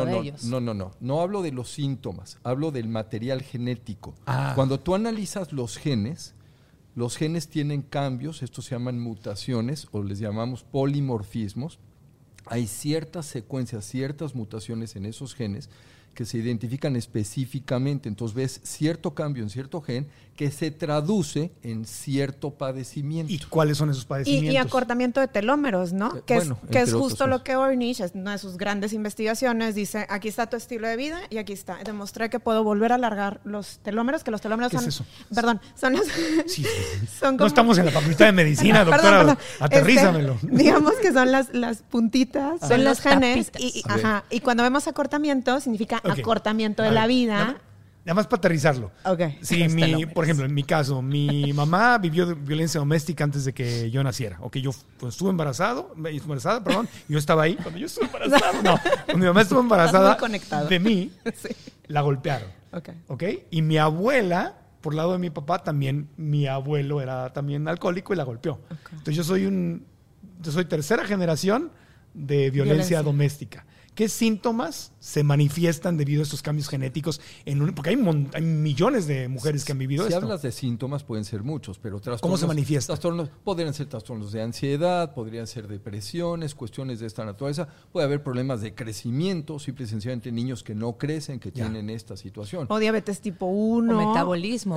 No hablo de los síntomas, hablo del material genético. Cuando tú analizas los genes tienen cambios, estos se llaman mutaciones o les llamamos polimorfismos. Hay ciertas secuencias, ciertas mutaciones en esos genes que se identifican específicamente. Entonces ves cierto cambio en cierto gen que se traduce en cierto padecimiento. ¿Y cuáles son esos padecimientos? Y acortamiento de telómeros, ¿no? Que es justo lo que Ornish, es una de sus grandes investigaciones, dice, aquí está tu estilo de vida y aquí está. Demostré que puedo volver a alargar los telómeros, que los telómeros ¿Qué son... es eso? Perdón, son los... Sí. son no estamos en la facultad de medicina, doctora. Perdón. Aterrízamelo. Digamos que son las puntitas, son los genes. Tapitas. Y cuando vemos acortamiento, significa acortamiento de la vida. Nada más para aterrizarlo. Okay. Sí, por ejemplo, en mi caso, mi mamá vivió violencia doméstica antes de que yo naciera. Yo estuve embarazada, yo estaba ahí cuando yo estuve embarazado. No, cuando mi mamá estuvo embarazada de mí, sí. La golpearon. Okay. Y mi abuela, por lado de mi papá, también, mi abuelo era también alcohólico y la golpeó. Okay. Entonces yo soy tercera generación de violencia doméstica. ¿Qué síntomas se manifiestan debido a estos cambios genéticos? Porque hay millones de mujeres que han vivido esto. Si hablas de síntomas, pueden ser muchos, pero trastornos... ¿Cómo se manifiesta? Podrían ser trastornos de ansiedad, podrían ser depresiones, cuestiones de esta naturaleza. Puede haber problemas de crecimiento, simple y sencillamente niños que no crecen, que tienen esta situación. O diabetes tipo 1. O metabolismo.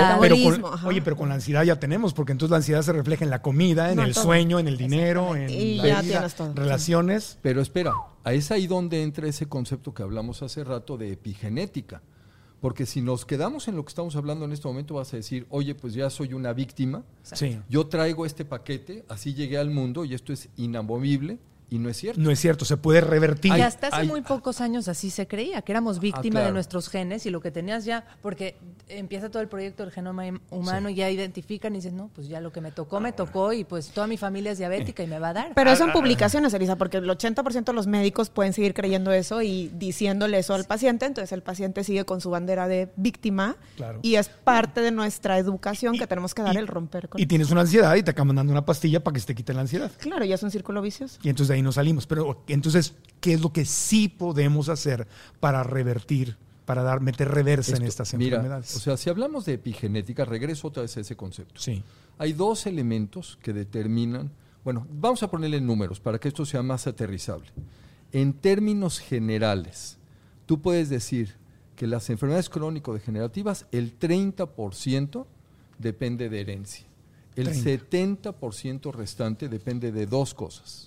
Pero con la ansiedad ya tenemos, porque entonces la ansiedad se refleja en la comida, en el sueño, en el dinero, en la vida, relaciones. Pero espera, es ahí donde entra ese concepto que hablamos hace rato de epigenética. Porque si nos quedamos en lo que estamos hablando en este momento, vas a decir, oye, pues ya soy una víctima, yo traigo este paquete, así llegué al mundo y esto es inamovible. Y no es cierto. No es cierto, se puede revertir. Y hasta hace muy pocos años así se creía, que éramos víctimas de nuestros genes y lo que tenías ya, porque empieza todo el proyecto del genoma humano y ya identifican y dicen, no, pues ya lo que me tocó y pues toda mi familia es diabética y me va a dar. Pero eso en publicaciones, Elisa, porque el 80% de los médicos pueden seguir creyendo eso y diciéndole eso al paciente, entonces el paciente sigue con su bandera de víctima y es parte de nuestra educación que tenemos que dar el romper con. Y tienes una ansiedad y te acaban dando una pastilla para que se te quite la ansiedad. Claro, ya es un círculo vicioso. Y entonces de ahí no salimos. Pero entonces, ¿qué es lo que sí podemos hacer para revertir, para meter reversa en estas enfermedades? O sea, si hablamos de epigenética, regreso otra vez a ese concepto. Sí. Hay dos elementos que determinan, bueno, vamos a ponerle números para que esto sea más aterrizable. En términos generales, tú puedes decir que las enfermedades crónico-degenerativas, el 30% depende de herencia. El 70% restante depende de dos cosas: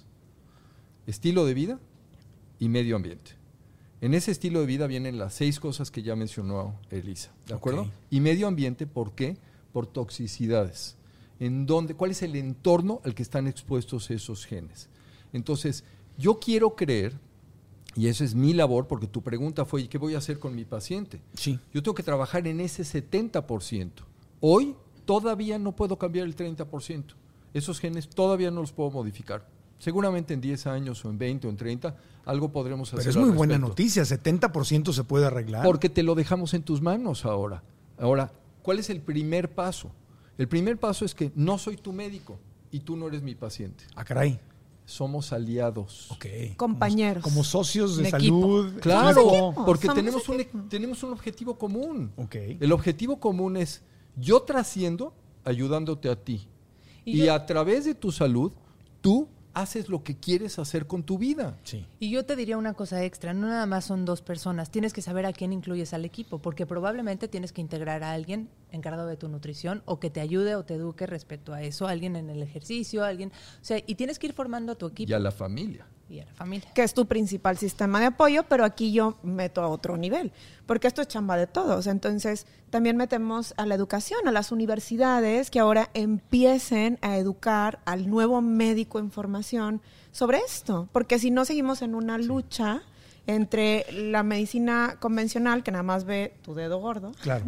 estilo de vida y medio ambiente. En ese estilo de vida vienen las 6 cosas que ya mencionó Elisa, ¿de acuerdo? Y medio ambiente, ¿por qué? Por toxicidades. ¿Cuál es el entorno al que están expuestos esos genes? Entonces, yo quiero creer, y eso es mi labor, porque tu pregunta fue, ¿y qué voy a hacer con mi paciente? Sí. Yo tengo que trabajar en ese 70%. Hoy todavía no puedo cambiar el 30%. Esos genes todavía no los puedo modificar. Seguramente en 10 años o en 20 o en 30 algo podremos hacer. Pero es muy al buena respecto. noticia, 70% se puede arreglar. Porque te lo dejamos en tus manos ahora. Ahora, ¿cuál es el primer paso? El primer paso es que no soy tu médico y tú no eres mi paciente. Ah, caray. Somos aliados. Ok. Compañeros. Como socios de Un salud. equipo. Claro, equipo, porque somos tenemos equipo. tenemos un objetivo común. Ok. El objetivo común es yo trasciendo ayudándote a ti. Y a través de tu salud, tú haces lo que quieres hacer con tu vida. Sí. Y yo te diría una cosa extra, no nada más son 2 personas, tienes que saber a quién incluyes al equipo, porque probablemente tienes que integrar a alguien encargado de tu nutrición o que te ayude o te eduque respecto a eso, alguien en el ejercicio, alguien, o sea, y tienes que ir formando a tu equipo Y a la familia. y a la familia. Que es tu principal sistema de apoyo, pero aquí yo meto a otro nivel, porque esto es chamba de todos. Entonces, también metemos a la educación, a las universidades, que ahora empiecen a educar al nuevo médico en formación sobre esto, porque si no seguimos en una lucha entre la medicina convencional, que nada más ve tu dedo gordo, Claro.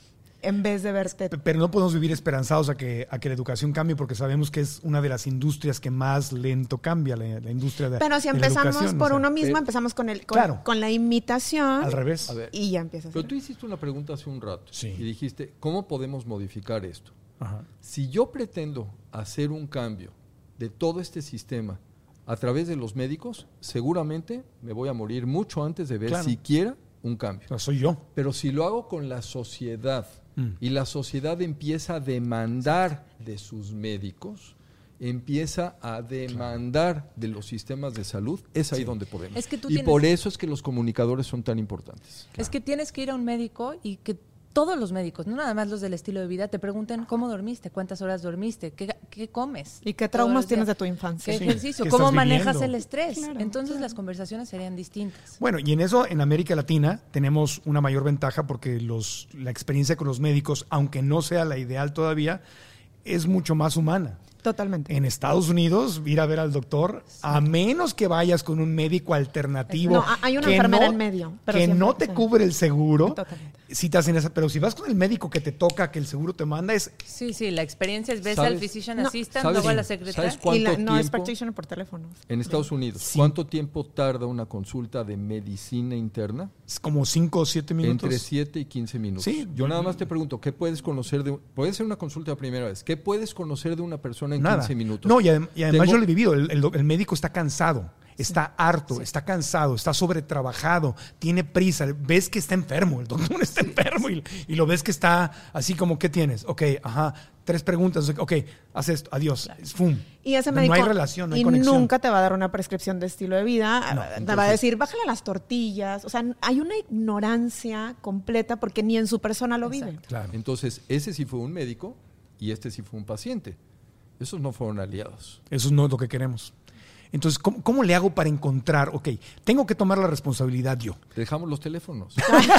en vez de verte... Pero no podemos vivir esperanzados a que la educación cambie, porque sabemos que es una de las industrias que más lento cambia, la industria de Pero si de la empezamos educación, por o sea, uno mismo, pero- empezamos con Claro. con la imitación al revés. A ver, y ya empieza a pero ser. tú hiciste una pregunta hace un rato Sí. y dijiste, ¿cómo podemos modificar esto? Ajá. Si yo pretendo hacer un cambio de todo este sistema a través de los médicos, seguramente me voy a morir mucho antes de ver Claro. siquiera un cambio. O sea, soy yo. Pero si lo hago con la sociedad y la sociedad empieza a demandar de sus médicos, empieza a demandar de los sistemas de salud, es ahí donde podemos. Es que tú y tienes- por eso es que los comunicadores son tan importantes. Es que tienes que ir a un médico y que todos los médicos, no nada más los del estilo de vida, te pregunten cómo dormiste, cuántas horas dormiste, qué comes. ¿Y qué todos traumas los tienes días, de tu infancia? qué Sí. ejercicio, ¿Qué cómo estás manejas viviendo? el estrés. Claro, Entonces claro. las conversaciones serían distintas. Bueno, y en eso, en América Latina, tenemos una mayor ventaja porque la experiencia con los médicos, aunque no sea la ideal todavía, es mucho más humana. Totalmente. En Estados Unidos, ir a ver al doctor, a menos que vayas con un médico alternativo. No, hay una que enfermera no- en medio, pero que siempre, no te sí. cubre el seguro. Totalmente. Si te hacen esa, pero si vas con el médico que te toca, que el seguro te manda, es Sí, la experiencia es ves ¿Sabes? al physician No. assistant, ¿Sabes? luego a la ¿Sabes secretaria. cuánto Y no es tiempo? practitioner por teléfono. En Estados Unidos, ¿cuánto tiempo tarda una consulta de medicina interna? como 5 o 7 minutos. Entre 7 y 15 minutos. Sí. Yo nada más te pregunto, ¿qué puedes conocer de... Puede ser una consulta la primera vez. ¿Qué puedes conocer de una persona en Nada. 15 minutos? No, y además Tengo- yo lo he vivido. El médico está cansado, está harto, está cansado, está sobretrabajado, tiene prisa. Ves que está enfermo, el doctor está enfermo y lo ves que está así como, ¿qué tienes? Ok, ajá, 3 preguntas. Ok, haz esto, adiós. Fum. Y ese No médico hay relación, no hay y conexión. nunca te va a dar una prescripción de estilo de vida. No, te va a entonces- decir, bájale las tortillas. O sea, hay una ignorancia completa porque ni en su persona lo vive. Claro. Entonces, ese sí fue un médico y este sí fue un paciente. Esos no fueron aliados. Eso no es lo que queremos. Entonces, ¿cómo le hago para encontrar? Ok, tengo que tomar la responsabilidad yo. Te dejamos los teléfonos.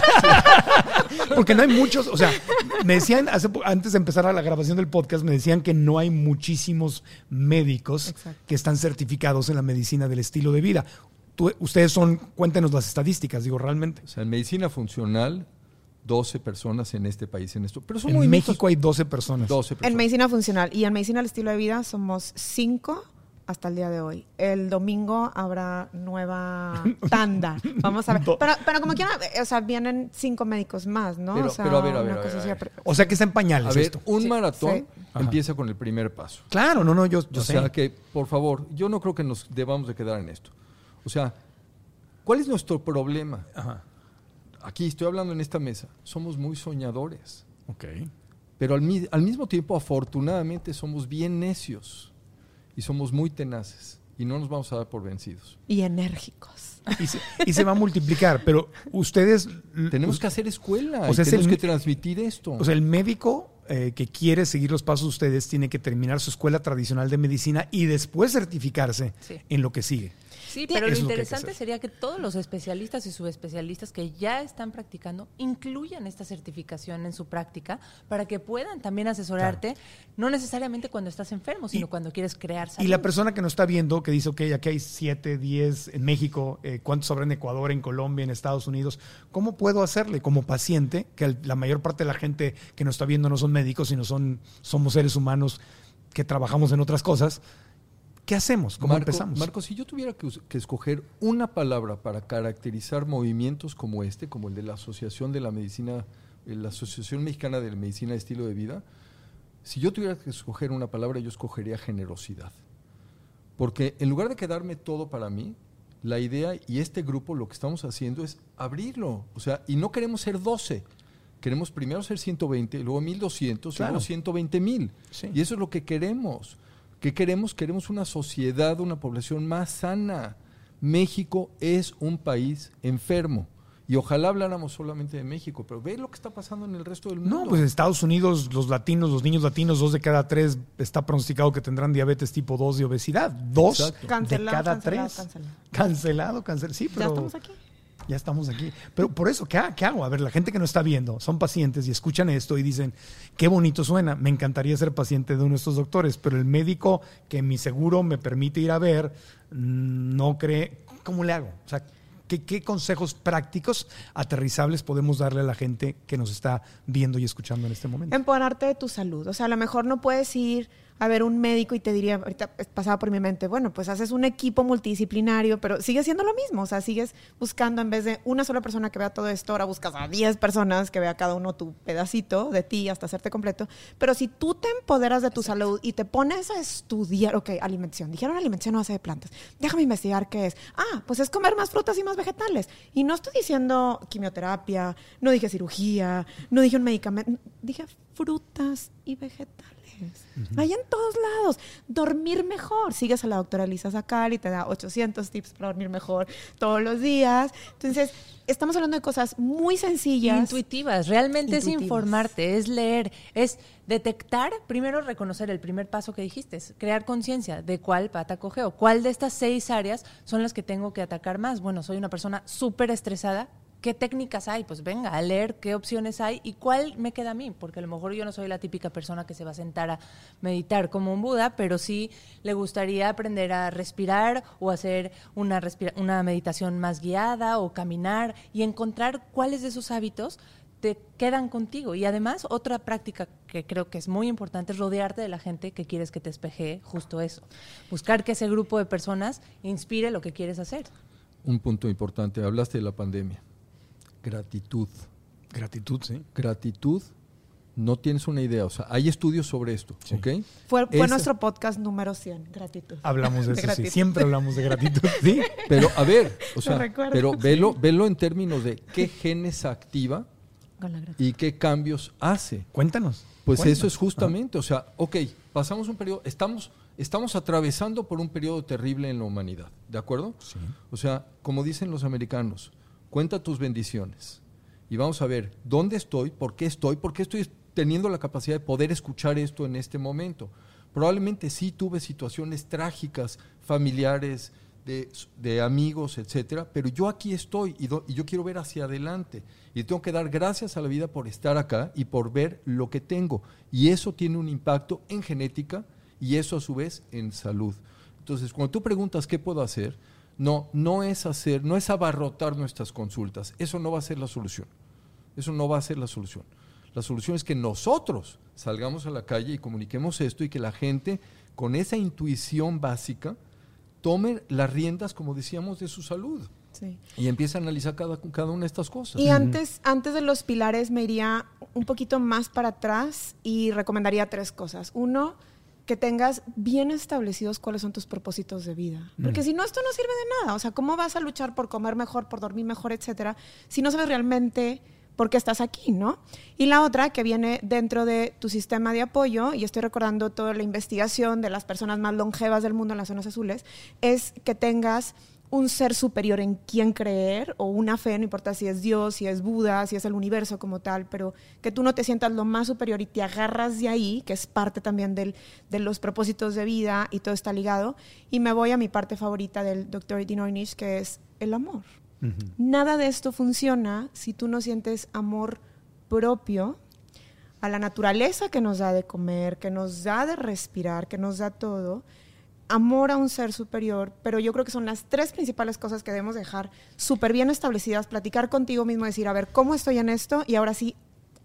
Porque no hay muchos, o sea, me decían, antes de empezar a la grabación del podcast, me decían que no hay muchísimos médicos Exacto. que están certificados en la medicina del estilo de vida. Ustedes cuéntenos las estadísticas, digo, realmente. O sea, en medicina funcional, 12 personas en este país en esto. Pero son En movimientos- México hay 12 personas. 12 personas. En medicina funcional y en medicina del estilo de vida somos 5 hasta el día de hoy. El domingo habrá nueva tanda. Vamos a ver. Pero como quiera, o sea, vienen 5 médicos más, ¿no? Pero- o sea, pero a ver, una cosa a así. ver. O sea que está en pañales A ver, esto. un Sí, maratón sí. empieza con el primer paso. Claro, no, yo O sé. sea que, por favor, yo no creo que nos debamos de quedar en esto. O sea, ¿cuál es nuestro problema? Ajá. Aquí estoy hablando en esta mesa. Somos muy soñadores. Ok. Pero al mismo tiempo, afortunadamente, somos bien necios. Y somos muy tenaces. Y no nos vamos a dar por vencidos. Y enérgicos. Y se va a multiplicar, pero ustedes... Tenemos que hacer escuela. O sea, y es tenemos el- que transmitir esto. O sea, el médico que quiere seguir los pasos de ustedes tiene que terminar su escuela tradicional de medicina y después certificarse Sí. en lo que sigue. Sí, pero lo Eso es lo que hay que interesante hacer. sería que todos los especialistas y subespecialistas que ya están practicando incluyan esta certificación en su práctica para que puedan también asesorarte, no necesariamente cuando estás enfermo, sino cuando quieres crear salud. Y la persona que nos está viendo, que dice, ok, aquí hay 7, 10 en México, ¿cuántos habrá en Ecuador, en Colombia, en Estados Unidos? ¿Cómo puedo hacerle como paciente, que la mayor parte de la gente que nos está viendo no son médicos, sino somos seres humanos que trabajamos en otras cosas? ¿Qué hacemos? ¿Cómo empezamos? Marco, si yo tuviera que escoger una palabra para caracterizar movimientos como como el de la Asociación de la Medicina, la Asociación Mexicana de Medicina de Estilo de Vida, si yo tuviera que escoger una palabra, yo escogería generosidad. Porque en lugar de quedarme todo para mí, la idea y este grupo lo que estamos haciendo es abrirlo. O sea, y no queremos ser 12. Queremos primero ser 120, luego 1,200, claro. luego 120,000. Sí. Y eso es lo que queremos. ¿Qué queremos? Queremos una sociedad, una población más sana. México es un país enfermo. Y ojalá habláramos solamente de México, pero ve lo que está pasando en el resto del mundo. No, pues en Estados Unidos los niños latinos, 2 de cada 3 está pronosticado que tendrán diabetes tipo 2 y obesidad. 2 de cada 3. Cancelado. Sí, pero... Ya estamos aquí. Ya estamos aquí. Pero por eso, ¿qué hago? A ver, la gente que no está viendo son pacientes y escuchan esto y dicen, qué bonito suena, me encantaría ser paciente de uno de estos doctores, pero el médico que mi seguro me permite ir a ver no cree, ¿cómo le hago? O sea, ¿qué consejos prácticos, aterrizables podemos darle a la gente que nos está viendo y escuchando en este momento? Empoderarte de tu salud. O sea, a lo mejor no puedes ir a ver un médico y te diría, ahorita pasaba por mi mente, bueno, pues haces un equipo multidisciplinario, pero sigue siendo lo mismo. O sea, sigues buscando, en vez de una sola persona que vea todo esto, ahora buscas a 10 personas que vea cada uno tu pedacito de ti hasta hacerte completo. Pero si tú te empoderas de tu salud y te pones a estudiar, ok, alimentación. Dijeron alimentación a base de plantas. Déjame investigar qué es. Pues es comer más frutas y más vegetales. Y no estoy diciendo quimioterapia, no dije cirugía, no dije un medicamento, dije frutas y vegetales. Hay en todos lados. Dormir mejor. Sigues a la doctora Elisa Sacal y te da 800 tips para dormir mejor todos los días. Entonces, estamos hablando de cosas muy sencillas. Intuitivas. Realmente es informarte, es leer, es detectar, primero reconocer el primer paso que dijiste, es crear conciencia de cuál pata cojeo, cuál de estas 6 áreas son las que tengo que atacar más. Bueno, soy una persona súper estresada. ¿Qué técnicas hay? Pues venga, a leer qué opciones hay y cuál me queda a mí, porque a lo mejor yo no soy la típica persona que se va a sentar a meditar como un Buda, pero sí le gustaría aprender a respirar o hacer una meditación más guiada o caminar y encontrar cuáles de esos hábitos te quedan contigo. Y además, otra práctica que creo que es muy importante es rodearte de la gente que quieres que te espejee justo eso. Buscar que ese grupo de personas inspire lo que quieres hacer. Un punto importante, hablaste de la pandemia. Gratitud. Gratitud, sí. Gratitud, no tienes una idea. O sea, hay estudios sobre esto, sí. ¿ok? Fue nuestro podcast número 100, gratitud. Hablamos de eso, sí. Siempre hablamos de gratitud, ¿sí? Pero, a ver, o sea, pero velo en términos de qué genes activa y qué cambios hace. Cuéntanos. Pues eso es justamente, o sea, ok, pasamos un periodo, estamos atravesando por un periodo terrible en la humanidad, ¿de acuerdo? Sí. O sea, como dicen los americanos, cuenta tus bendiciones y vamos a ver dónde estoy, por qué estoy teniendo la capacidad de poder escuchar esto en este momento. Probablemente sí tuve situaciones trágicas, familiares, de amigos, etcétera, pero yo aquí estoy y yo quiero ver hacia adelante y tengo que dar gracias a la vida por estar acá y por ver lo que tengo, y eso tiene un impacto en genética y eso a su vez en salud. Entonces, cuando tú preguntas qué puedo hacer, no es abarrotar nuestras consultas. Eso no va a ser la solución. La solución es que nosotros salgamos a la calle y comuniquemos esto y que la gente con esa intuición básica tome las riendas, como decíamos, de su salud. Sí. Y empiece a analizar cada una de estas cosas. Y antes de los pilares me iría un poquito más para atrás y recomendaría 3 cosas. 1, que tengas bien establecidos cuáles son tus propósitos de vida. Porque si no, esto no sirve de nada. O sea, ¿cómo vas a luchar por comer mejor, por dormir mejor, etcétera, si no sabes realmente por qué estás aquí, ¿no? Y la otra, que viene dentro de tu sistema de apoyo, y estoy recordando toda la investigación de las personas más longevas del mundo en las zonas azules, es que tengas un ser superior en quien creer, o una fe, no importa si es Dios, si es Buda, si es el universo como tal, pero que tú no te sientas lo más superior y te agarras de ahí, que es parte también de los propósitos de vida, y todo está ligado. Y me voy a mi parte favorita del Dr. Dean Ornish, que es el amor. Uh-huh. Nada de esto funciona si tú no sientes amor propio a la naturaleza que nos da de comer, que nos da de respirar, que nos da todo, amor a un ser superior, pero yo creo que son las 3 principales cosas que debemos dejar súper bien establecidas, platicar contigo mismo, decir, a ver, ¿cómo estoy en esto? Y ahora sí,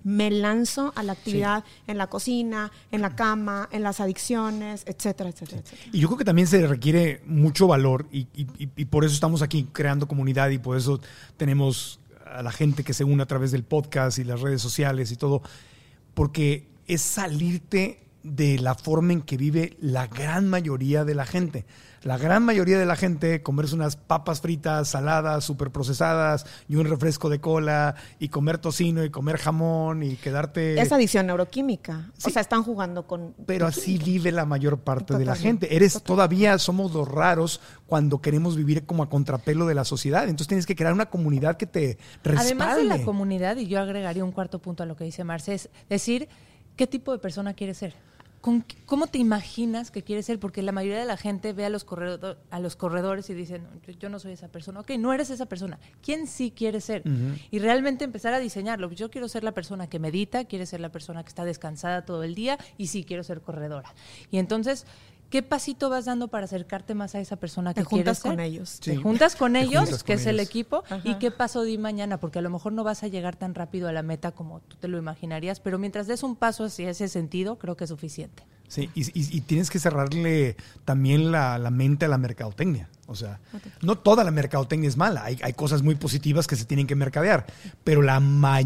me lanzo a la actividad en la cocina, en la cama, en las adicciones, etcétera, etcétera, etcétera. Y yo creo que también se requiere mucho valor y por eso estamos aquí creando comunidad y por eso tenemos a la gente que se une a través del podcast y las redes sociales y todo, porque es salirte de la forma en que vive la gran mayoría de la gente. La gran mayoría de la gente comerse unas papas fritas, saladas, súper procesadas y un refresco de cola y comer tocino y comer jamón y quedarte... Es adicción neuroquímica. Sí. O sea, están jugando con... Pero así vive la mayor parte Totalmente. de la gente. Todavía somos los raros cuando queremos vivir como a contrapelo de la sociedad. Entonces tienes que crear una comunidad que te respalde. Además de la comunidad, y yo agregaría un cuarto punto a lo que dice Marce, es decir, ¿qué tipo de persona quieres ser? ¿Cómo te imaginas que quieres ser? Porque la mayoría de la gente ve a los corredores y dicen, yo no soy esa persona. Ok, no eres esa persona. ¿Quién sí quieres ser? Uh-huh. Y realmente empezar a diseñarlo. Yo quiero ser la persona que medita, quiero ser la persona que está descansada todo el día y sí quiero ser corredora. Y entonces, ¿qué pasito vas dando para acercarte más a esa persona que quieres ser? Te juntas con ellos. Sí. Te juntas con ellos, que es ellos. el equipo. Ajá. ¿Y qué paso di mañana? Porque a lo mejor no vas a llegar tan rápido a la meta como tú te lo imaginarías, pero mientras des un paso hacia ese sentido, creo que es suficiente. Sí, y tienes que cerrarle también la mente a la mercadotecnia. O sea, no toda la mercadotecnia es mala. Hay cosas muy positivas que se tienen que mercadear. Pero la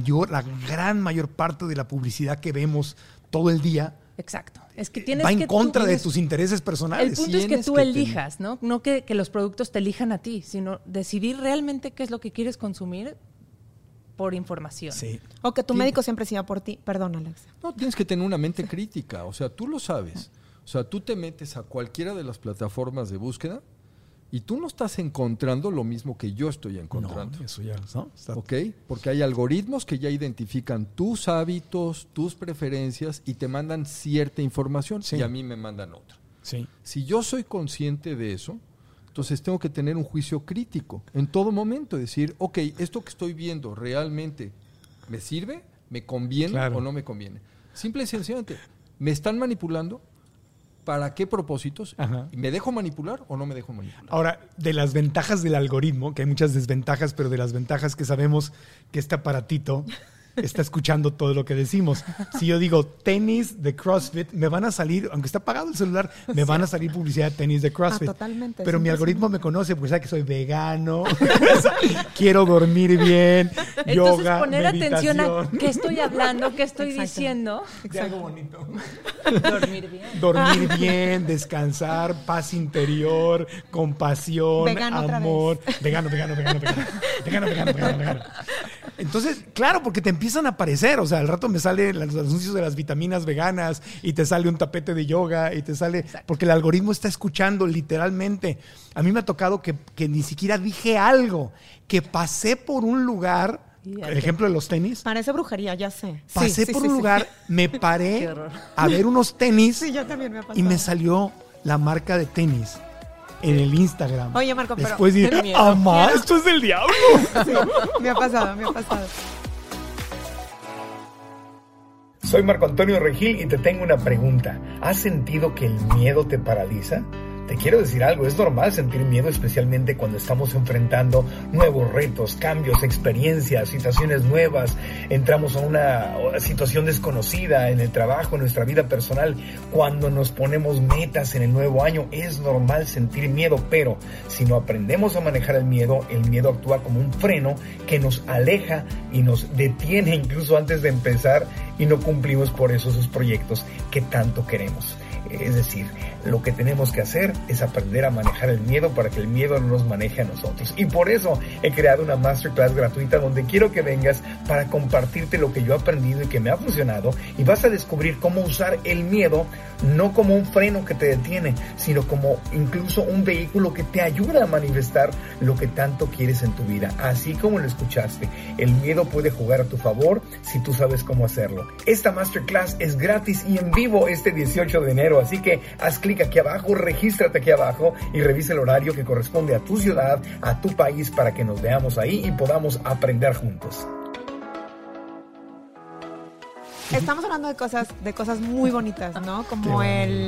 gran mayor parte de la publicidad que vemos todo el día... Exacto. Es que tienes va en que contra de tus intereses personales. El punto es que tú elijas, ¿no? No que los productos te elijan a ti, sino decidir realmente qué es lo que quieres consumir por información. Sí. O que tu médico siempre siga por ti. Perdón, Alex. No, tienes que tener una mente crítica. O sea, tú lo sabes. O sea, tú te metes a cualquiera de las plataformas de búsqueda y tú no estás encontrando lo mismo que yo estoy encontrando. No, eso ya, ¿no? ¿Ok? Porque hay algoritmos que ya identifican tus hábitos, tus preferencias y te mandan cierta información y a mí me mandan otra. Sí. Si yo soy consciente de eso, entonces tengo que tener un juicio crítico en todo momento. Decir, ok, esto que estoy viendo realmente me sirve, me conviene o no me conviene. Simple y sencillamente, ¿me están manipulando? ¿Para qué propósitos? Ajá. ¿Me dejo manipular o no me dejo manipular? Ahora, de las ventajas del algoritmo, que hay muchas desventajas, pero de las ventajas que sabemos que este aparatito está escuchando todo lo que decimos. Si yo digo tenis de CrossFit, me van a salir, aunque está apagado el celular, me van a salir publicidad de tenis de CrossFit. Totalmente. Pero mi algoritmo me conoce porque sabe que soy vegano, quiero dormir bien, entonces, yoga, poner meditación. atención a qué estoy hablando, qué estoy diciendo. De algo bonito. Dormir bien. Dormir bien, descansar, paz interior, compasión, vegano amor. Vegano. Entonces, claro, porque te empiezan a aparecer, o sea, al rato me salen los anuncios de las vitaminas veganas y te sale un tapete de yoga y te sale, porque el algoritmo está escuchando literalmente. A mí me ha tocado que ni siquiera dije algo, que pasé por un lugar, el ejemplo de los tenis. Parece brujería, ya sé. Pasé por un lugar, me paré a ver unos tenis yo también me ha pasado. y me salió la marca de tenis en el Instagram. Oye, Marco, pero... Después dije, ¡amá, esto es del diablo! Sí, me ha pasado. Soy Marco Antonio Regil y te tengo una pregunta. ¿Has sentido que el miedo te paraliza? Te quiero decir algo, es normal sentir miedo, especialmente cuando estamos enfrentando nuevos retos, cambios, experiencias, situaciones nuevas. Entramos a una situación desconocida en el trabajo, en nuestra vida personal. Cuando nos ponemos metas en el nuevo año, es normal sentir miedo, pero si no aprendemos a manejar el miedo actúa como un freno que nos aleja y nos detiene incluso antes de empezar y no cumplimos por eso esos proyectos que tanto queremos. Es decir, lo que tenemos que hacer es aprender a manejar el miedo para que el miedo no nos maneje a nosotros. Y por eso he creado una masterclass gratuita donde quiero que vengas para compartirte lo que yo he aprendido y que me ha funcionado. Y vas a descubrir cómo usar el miedo no como un freno que te detiene, sino como incluso un vehículo que te ayuda a manifestar lo que tanto quieres en tu vida. Así como lo escuchaste, el miedo puede jugar a tu favor si tú sabes cómo hacerlo. Esta masterclass es gratis y en vivo este 18 de enero. Así que haz clic aquí abajo, regístrate aquí abajo y revisa el horario que corresponde a tu ciudad, a tu país, para que nos veamos ahí y podamos aprender juntos. estamos hablando de cosas muy bonitas, ¿no? Como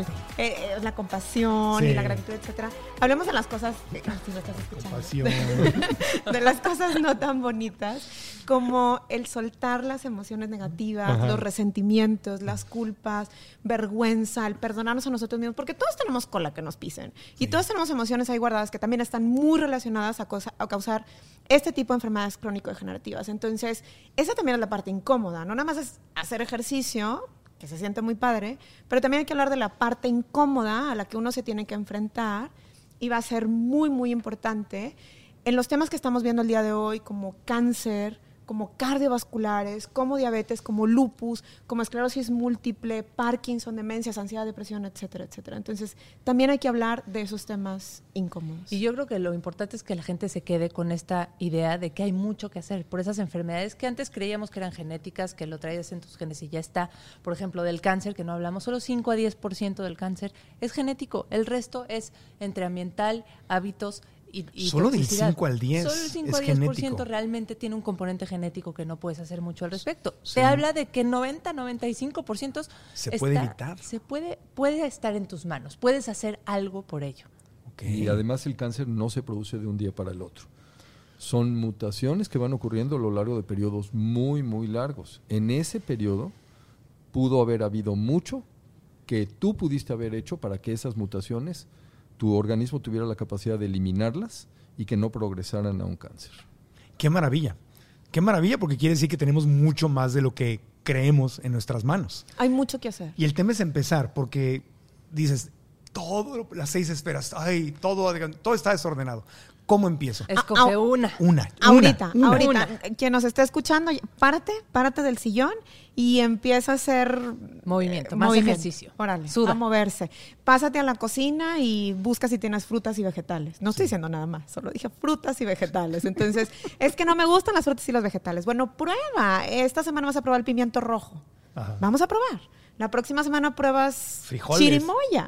la compasión y la gratitud, etcétera. Hablemos de las cosas, si lo estás escuchando. Compasión. De las cosas no tan bonitas, como el soltar las emociones negativas, los resentimientos, las culpas, vergüenza, el perdonarnos a nosotros mismos, porque todos tenemos cola que nos pisen y todos tenemos emociones ahí guardadas que también están muy relacionadas a causar este tipo de enfermedades crónico-degenerativas. Entonces, esa también es la parte incómoda, no nada más es hacer ejercicio, que se siente muy padre, pero también hay que hablar de la parte incómoda a la que uno se tiene que enfrentar y va a ser muy, muy importante en los temas que estamos viendo el día de hoy, como cáncer, como cardiovasculares, como diabetes, como lupus, como esclerosis múltiple, Parkinson, demencias, ansiedad, depresión, etcétera, etcétera. Entonces, también hay que hablar de esos temas incómodos. Y yo creo que lo importante es que la gente se quede con esta idea de que hay mucho que hacer por esas enfermedades que antes creíamos que eran genéticas, que lo traías en tus genes y ya está. Por ejemplo, del cáncer, que no hablamos, solo 5 a 10% del cáncer es genético. El resto es entre ambiental, hábitos y solo del toxicidad. 5 al 10 Solo el 5 es a 10% genético. realmente tiene un componente genético que no puedes hacer mucho al respecto. Te habla de que 90-95% se puede evitar. Puede estar en tus manos. Puedes hacer algo por ello. Y además el cáncer no se produce de un día para el otro. Son mutaciones que van ocurriendo a lo largo de periodos muy, muy largos. En ese periodo pudo haber habido mucho que tú pudiste haber hecho para que esas mutaciones, tu organismo tuviera la capacidad de eliminarlas y que no progresaran a un cáncer. Qué maravilla porque quiere decir que tenemos mucho más de lo que creemos en nuestras manos. Hay mucho que hacer. Y el tema es empezar, porque dices, las 6 esferas, todo está desordenado. ¿Cómo empiezo? Escoge una. Ahorita. Quien nos esté escuchando, párate del sillón y empieza a hacer movimiento, más ejercicio. Órale, Suda. a moverse. Pásate a la cocina y busca si tienes frutas y vegetales. No estoy diciendo nada más, solo dije frutas y vegetales. Entonces, es que no me gustan las frutas y los vegetales. Bueno, prueba. Esta semana vas a probar el pimiento rojo. Ajá. Vamos a probar. La próxima semana pruebas frijoles, chirimoya,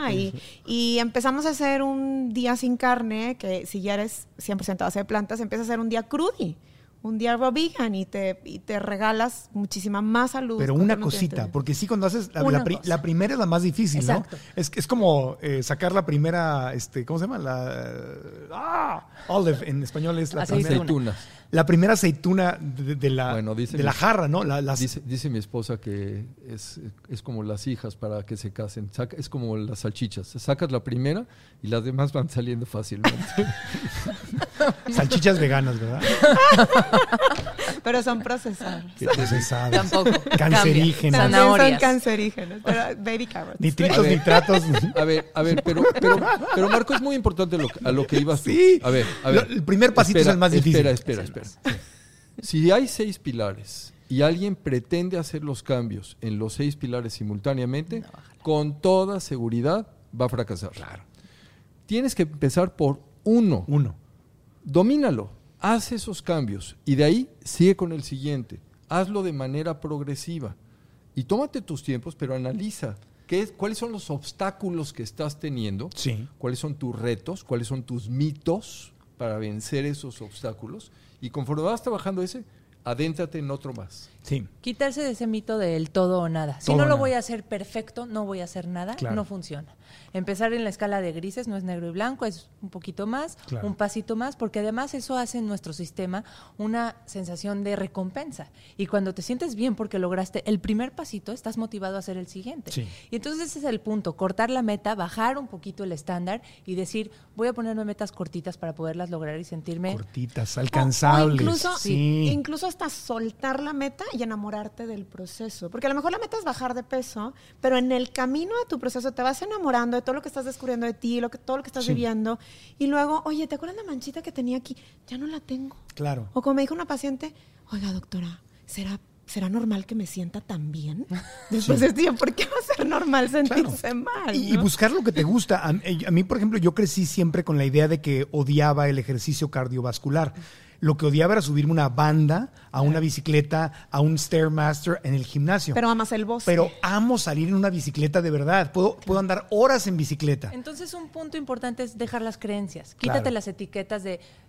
y empezamos a hacer un día sin carne, que si ya eres 100% base de plantas, empieza a hacer un día crudi, un día raw vegan y te regalas muchísima más salud. Pero una cosita, porque sí, cuando haces la primera es la más difícil, exacto, ¿no? Es como sacar la primera, ¿cómo se llama? Olive, en español es la aceituna. La primera aceituna de la jarra, ¿no? Dice mi esposa que es como las hijas para que se casen. Es como las salchichas. Sacas la primera y las demás van saliendo fácilmente. Salchichas veganas, ¿verdad? Pero son procesadas. Procesadas. Tampoco. Cancerígenas. Zanahorias. Son cancerígenas. Pero baby carrots. Nitratos. A ver, pero Marco, es muy importante a lo que ibas tú. Sí. A ver. El primer pasito es el más difícil. Espera. Si hay 6 pilares y alguien pretende hacer los cambios en los 6 pilares simultáneamente, con toda seguridad va a fracasar. Claro. Tienes que empezar por uno. Domínalo. Haz esos cambios y de ahí sigue con el siguiente. Hazlo de manera progresiva y tómate tus tiempos, pero analiza cuáles son los obstáculos que estás teniendo, cuáles son tus retos, cuáles son tus mitos para vencer esos obstáculos, y conforme vas trabajando adéntrate en otro más. Sí. Quitarse de ese mito del todo o nada. Si no lo voy a hacer perfecto, no voy a hacer nada, no funciona. Empezar en la escala de grises, no es negro y blanco, es un poquito más, un pasito más, porque además eso hace en nuestro sistema una sensación de recompensa. Y cuando te sientes bien porque lograste el primer pasito, estás motivado a hacer el siguiente. Sí. Y entonces ese es el punto, cortar la meta, bajar un poquito el estándar y decir, voy a ponerme metas cortitas para poderlas lograr y sentirme... Cortitas, alcanzables. O incluso hasta soltar la meta y enamorarte del proceso. Porque a lo mejor la meta es bajar de peso, pero en el camino de tu proceso te vas enamorando de todo lo que estás descubriendo de ti, todo lo que estás viviendo. Y luego, oye, ¿te acuerdas la manchita que tenía aquí? Ya no la tengo. Claro. O como me dijo una paciente, oiga, doctora, ¿será normal que me sienta tan bien? Después de tiempo, ¿por qué va a ser normal sentirse mal? ¿no? Y buscar lo que te gusta. A mí, por ejemplo, yo crecí siempre con la idea de que odiaba el ejercicio cardiovascular. Lo que odiaba era subirme una banda, a una bicicleta, a un Stairmaster en el gimnasio. Pero amas el bosque. Pero amo salir en una bicicleta de verdad. Puedo andar horas en bicicleta. Entonces un punto importante es dejar las creencias. Quítate las etiquetas de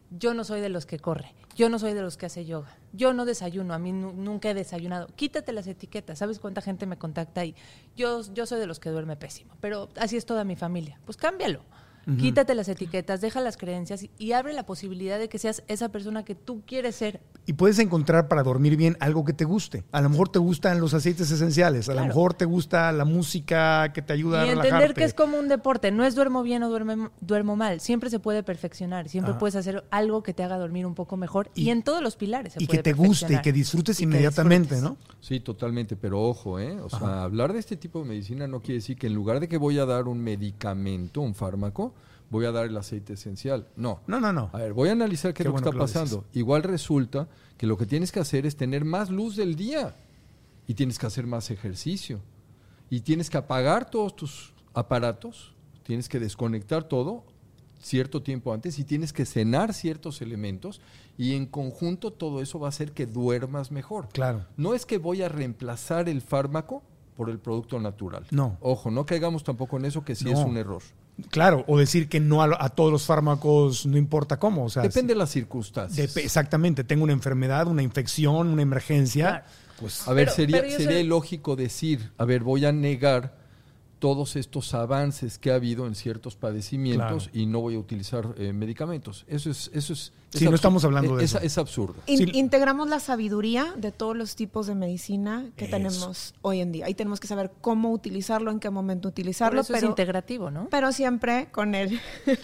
yo no soy de los que corre, yo no soy de los que hace yoga, yo no desayuno, a mí nunca he desayunado. Quítate las etiquetas, ¿sabes cuánta gente me contacta ahí? Yo soy de los que duerme pésimo, pero así es toda mi familia. Pues cámbialo. Quítate las etiquetas, deja las creencias y abre la posibilidad de que seas esa persona que tú quieres ser. Y puedes encontrar para dormir bien algo que te guste. A lo mejor te gustan los aceites esenciales, a lo mejor te gusta la música que te ayuda a relajarte. Y entender que es como un deporte, no es duermo bien o duermo mal, siempre se puede perfeccionar, siempre puedes hacer algo que te haga dormir un poco mejor y en todos los pilares se puede que te guste y que disfrutes inmediatamente, ¿no? Sí, totalmente, pero ojo, o sea, hablar de este tipo de medicina no quiere decir que en lugar de que voy a dar un medicamento, un fármaco, voy a dar el aceite esencial. No. A ver, voy a analizar qué es lo que está pasando. Igual resulta que lo que tienes que hacer es tener más luz del día y tienes que hacer más ejercicio y tienes que apagar todos tus aparatos, tienes que desconectar todo cierto tiempo antes y tienes que cenar ciertos elementos y en conjunto todo eso va a hacer que duermas mejor. Claro. No es que voy a reemplazar el fármaco por el producto natural. No. Ojo, no caigamos tampoco en eso que sí es un error. Claro, o decir que no a todos los fármacos, no importa cómo. O sea, depende de las circunstancias. Exactamente, tengo una enfermedad, una infección, una emergencia. Claro. Pues, a ver, sería ilógico decir, voy a negar todos estos avances que ha habido en ciertos padecimientos y no voy a utilizar medicamentos. Eso es sí, no estamos hablando de eso. Es absurdo. Integramos la sabiduría de todos los tipos de medicina que tenemos hoy en día. Y tenemos que saber cómo utilizarlo, en qué momento utilizarlo. Pero es integrativo, ¿no? Pero siempre con el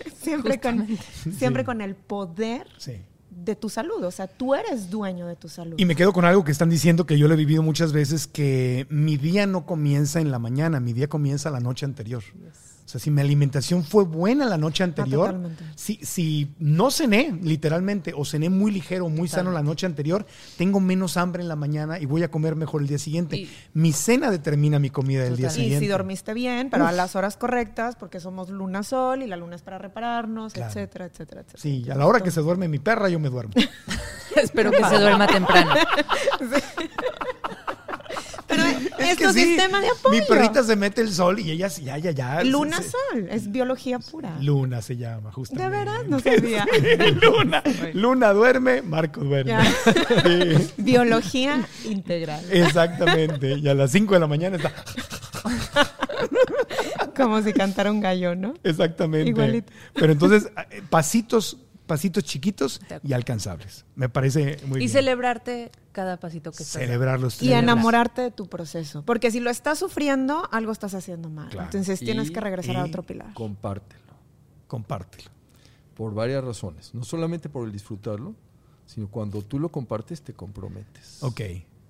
con el poder de tu salud. O sea, tú eres dueño de tu salud. Y me quedo con algo que están diciendo que yo lo he vivido muchas veces, que mi día no comienza en la mañana, mi día comienza la noche anterior. O sea, si mi alimentación fue buena la noche anterior, si no cené literalmente o cené muy ligero, muy sano la noche anterior, tengo menos hambre en la mañana y voy a comer mejor el día siguiente. Mi cena determina mi comida del día siguiente. Y si dormiste bien, pero a las horas correctas, porque somos luna-sol y la luna es para repararnos, etcétera, etcétera, etcétera. Sí, a la hora que se duerme mi perra, yo me duermo. Espero que se duerma temprano. Pero es tu sistema de apoyo. Mi perrita se mete el sol y ella ya. Luna-sol, es biología pura. Luna se llama, justamente. De verdad, no sabía. Luna duerme, Marco duerme. Sí. Biología integral. Exactamente, y a las 5 de la mañana está... Como si cantara un gallo, ¿no? Exactamente. Igualito. Pero entonces, pasitos chiquitos y alcanzables. Me parece muy bien. Y celebrarte cada pasito que estás. Celebrarlos. Y enamorarte de tu proceso. Porque si lo estás sufriendo, algo estás haciendo mal. Claro. Entonces tienes que regresar a otro pilar. Compártelo. Por varias razones. No solamente por el disfrutarlo, sino cuando tú lo compartes, te comprometes. Ok.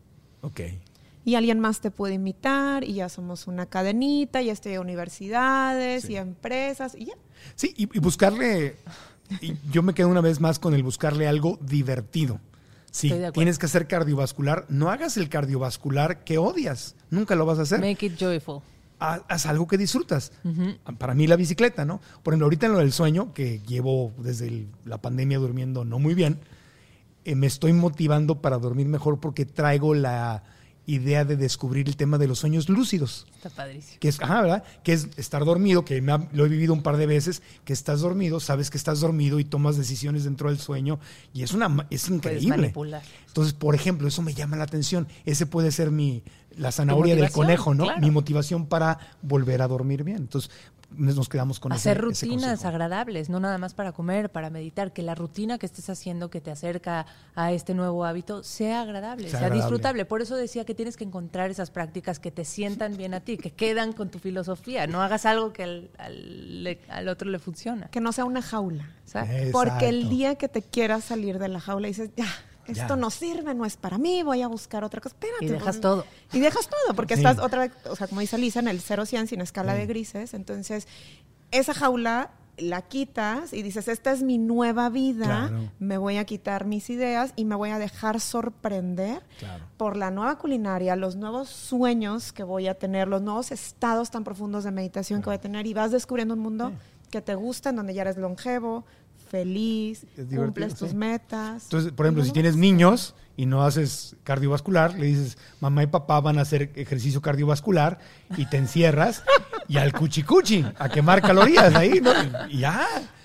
Y alguien más te puede invitar, y ya somos una cadenita, ya estoy a universidades y a empresas, y ya. Sí, y buscarle... Y yo me quedo una vez más con el buscarle algo divertido. Si tienes que hacer cardiovascular, no hagas el cardiovascular que odias. Nunca lo vas a hacer. Make it joyful. Haz algo que disfrutas. Para mí la bicicleta, ¿no? Por ejemplo, ahorita en lo del sueño, que llevo desde la pandemia durmiendo no muy bien, me estoy motivando para dormir mejor porque traigo la idea de descubrir el tema de los sueños lúcidos. Está padrísimo. Que es, ¿verdad? Que es estar dormido, que lo he vivido un par de veces, que estás dormido, sabes que estás dormido y tomas decisiones dentro del sueño y es increíble. Puedes manipular. Entonces, por ejemplo, eso me llama la atención. Ese puede ser la zanahoria del conejo, ¿no? Claro. Mi motivación para volver a dormir bien. Entonces, nos quedamos con hacer rutinas agradables, no nada más para comer, para meditar, que la rutina que estés haciendo que te acerca a este nuevo hábito sea agradable, sea disfrutable. Por eso decía que tienes que encontrar esas prácticas que te sientan bien a ti, que quedan con tu filosofía. No hagas algo que al otro le funciona. Que no sea una jaula. Porque el día que te quieras salir de la jaula dices, esto no sirve, no es para mí, voy a buscar otra cosa. Espérate. Y dejas todo. Y dejas todo, porque estás otra vez, o sea, como dice Lisa, en el 0-100 sin escala de grises. Entonces, esa jaula la quitas y dices, esta es mi nueva vida, me voy a quitar mis ideas y me voy a dejar sorprender por la nueva culinaria, los nuevos sueños que voy a tener, los nuevos estados tan profundos de meditación que voy a tener, y vas descubriendo un mundo que te gusta, en donde ya eres longevo, feliz, cumples tus metas. Entonces, por ejemplo, si tienes niños y no haces cardiovascular, le dices, mamá y papá van a hacer ejercicio cardiovascular y te encierras y al cuchicuchi, a quemar calorías ahí, ¿no? Y ya.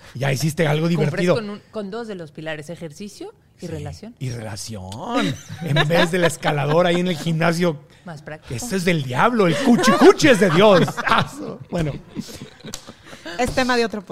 Ya hiciste algo divertido. Con dos de los pilares, ejercicio y relación. Y relación. En vez de la escaladora ahí en el gimnasio. Más práctico. Este es del diablo, el cuchicuchi es de Dios. Bueno. Es tema de otro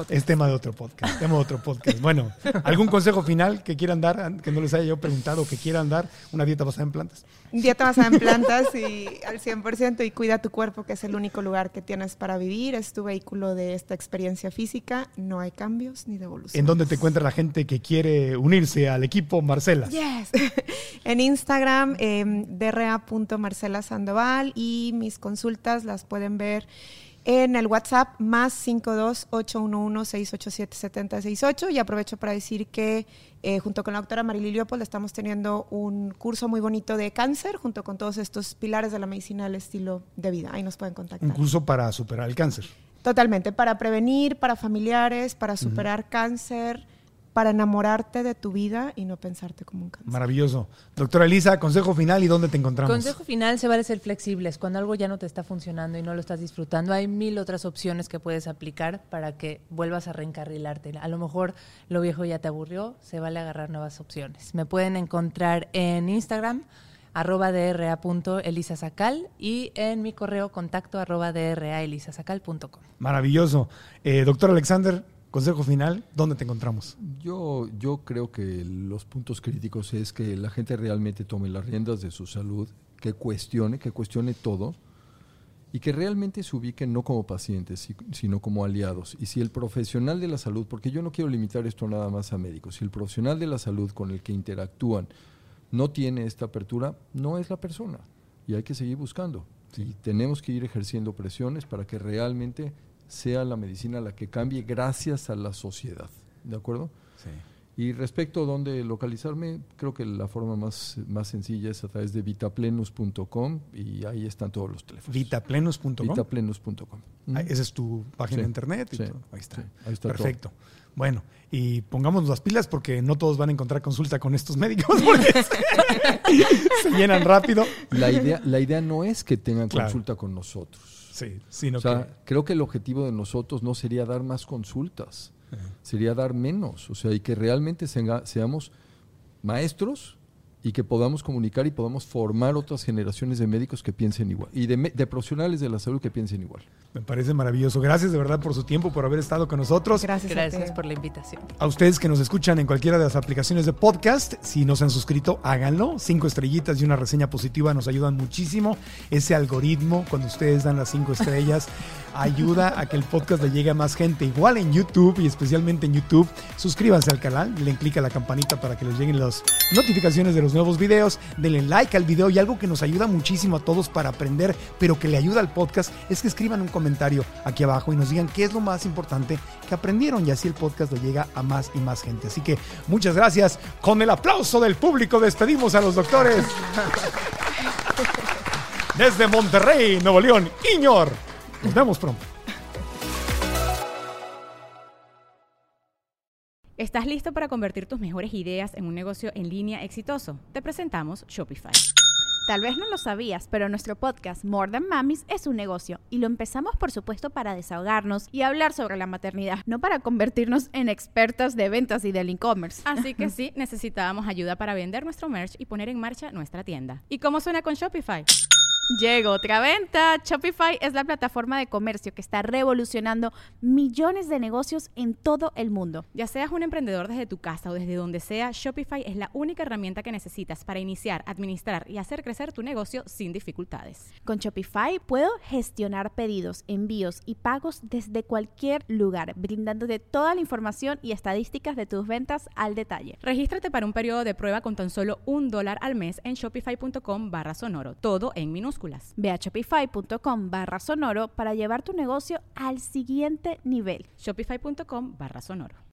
podcast. Bueno, ¿algún consejo final que quieran dar, que no les haya yo preguntado, que quieran dar? Una dieta basada en plantas. Dieta basada en plantas y al 100%, y cuida tu cuerpo, que es el único lugar que tienes para vivir. Es tu vehículo de esta experiencia física. No hay cambios ni devoluciones. ¿En dónde te encuentra la gente que quiere unirse al equipo Marcela? Yes. En Instagram, dra.Marcela Sandoval, y mis consultas las pueden ver en el WhatsApp +52 811 687 7068. Y aprovecho para decir que junto con la doctora Marily Leopold estamos teniendo un curso muy bonito de cáncer, junto con todos estos pilares de la medicina del estilo de vida. Ahí nos pueden contactar. Un curso para superar el cáncer. Totalmente, para prevenir, para familiares, para superar cáncer, para enamorarte de tu vida y no pensarte como un cáncer. Maravilloso. Doctora Elisa, consejo final y ¿dónde te encontramos? Consejo final, se vale ser flexibles. Cuando algo ya no te está funcionando y no lo estás disfrutando, hay 1000 otras opciones que puedes aplicar para que vuelvas a reencarrilarte. A lo mejor lo viejo ya te aburrió, se vale agarrar nuevas opciones. Me pueden encontrar en Instagram, @dra.elisasacal, y en mi correo contacto @draelisasacal.com. Maravilloso. Doctor Alexander, consejo final, ¿dónde te encontramos? Yo creo que los puntos críticos es que la gente realmente tome las riendas de su salud, que cuestione todo y que realmente se ubiquen no como pacientes, sino como aliados. Y si el profesional de la salud, porque yo no quiero limitar esto nada más a médicos, si el profesional de la salud con el que interactúan no tiene esta apertura, no es la persona y hay que seguir buscando. Y tenemos que ir ejerciendo presiones para que realmente sea la medicina la que cambie gracias a la sociedad, ¿de acuerdo? Sí. Y respecto a dónde localizarme, creo que la forma más sencilla es a través de vitaplenus.com, y ahí están todos los teléfonos. ¿Vitaplenus.com? Vitaplenus.com. Esa es tu página de internet. Y sí, todo. Ahí está. Sí, ahí está. Perfecto. Todo. Bueno, y pongámonos las pilas porque no todos van a encontrar consulta con estos médicos porque se llenan rápido. La idea no es que tengan consulta con nosotros. Sí, sino creo que el objetivo de nosotros no sería dar más consultas, sería dar menos, y que realmente seamos maestros y que podamos comunicar y podamos formar otras generaciones de médicos que piensen igual y de profesionales de la salud que piensen igual. Me parece maravilloso. Gracias de verdad por su tiempo, por haber estado con nosotros. Gracias por la invitación. A ustedes que nos escuchan en cualquiera de las aplicaciones de podcast, si no se han suscrito, háganlo. 5 estrellitas y una reseña positiva nos ayudan muchísimo. Ese algoritmo, cuando ustedes dan las 5 estrellas, ayuda a que el podcast le llegue a más gente. Igual en YouTube, y especialmente en YouTube, suscríbanse al canal, den clic a la campanita para que les lleguen las notificaciones de los nuevos videos, denle like al video, y algo que nos ayuda muchísimo a todos para aprender, pero que le ayuda al podcast, es que escriban un comentario aquí abajo y nos digan qué es lo más importante que aprendieron, y así el podcast le llega a más y más gente. Así que muchas gracias. Con el aplauso del público despedimos a los doctores. Desde Monterrey, Nuevo León, Iñor. Nos vemos pronto. ¿Estás listo para convertir tus mejores ideas en un negocio en línea exitoso? Te presentamos Shopify. Tal vez no lo sabías, pero nuestro podcast More Than Mamis es un negocio, y lo empezamos por supuesto para desahogarnos y hablar sobre la maternidad, no para convertirnos en expertas de ventas y del e-commerce. Así que sí, necesitábamos ayuda para vender nuestro merch y poner en marcha nuestra tienda. ¿Y cómo suena con Shopify? Llegó otra venta. Shopify es la plataforma de comercio que está revolucionando millones de negocios en todo el mundo. Ya seas un emprendedor desde tu casa o desde donde sea, Shopify es la única herramienta que necesitas para iniciar, administrar y hacer crecer tu negocio sin dificultades. Con Shopify puedo gestionar pedidos, envíos y pagos desde cualquier lugar, brindándote toda la información y estadísticas de tus ventas al detalle. Regístrate para un periodo de prueba con tan solo $1 al mes en shopify.com/sonoro, todo en minúsculas. Ve a shopify.com/sonoro para llevar tu negocio al siguiente nivel. Shopify.com/sonoro.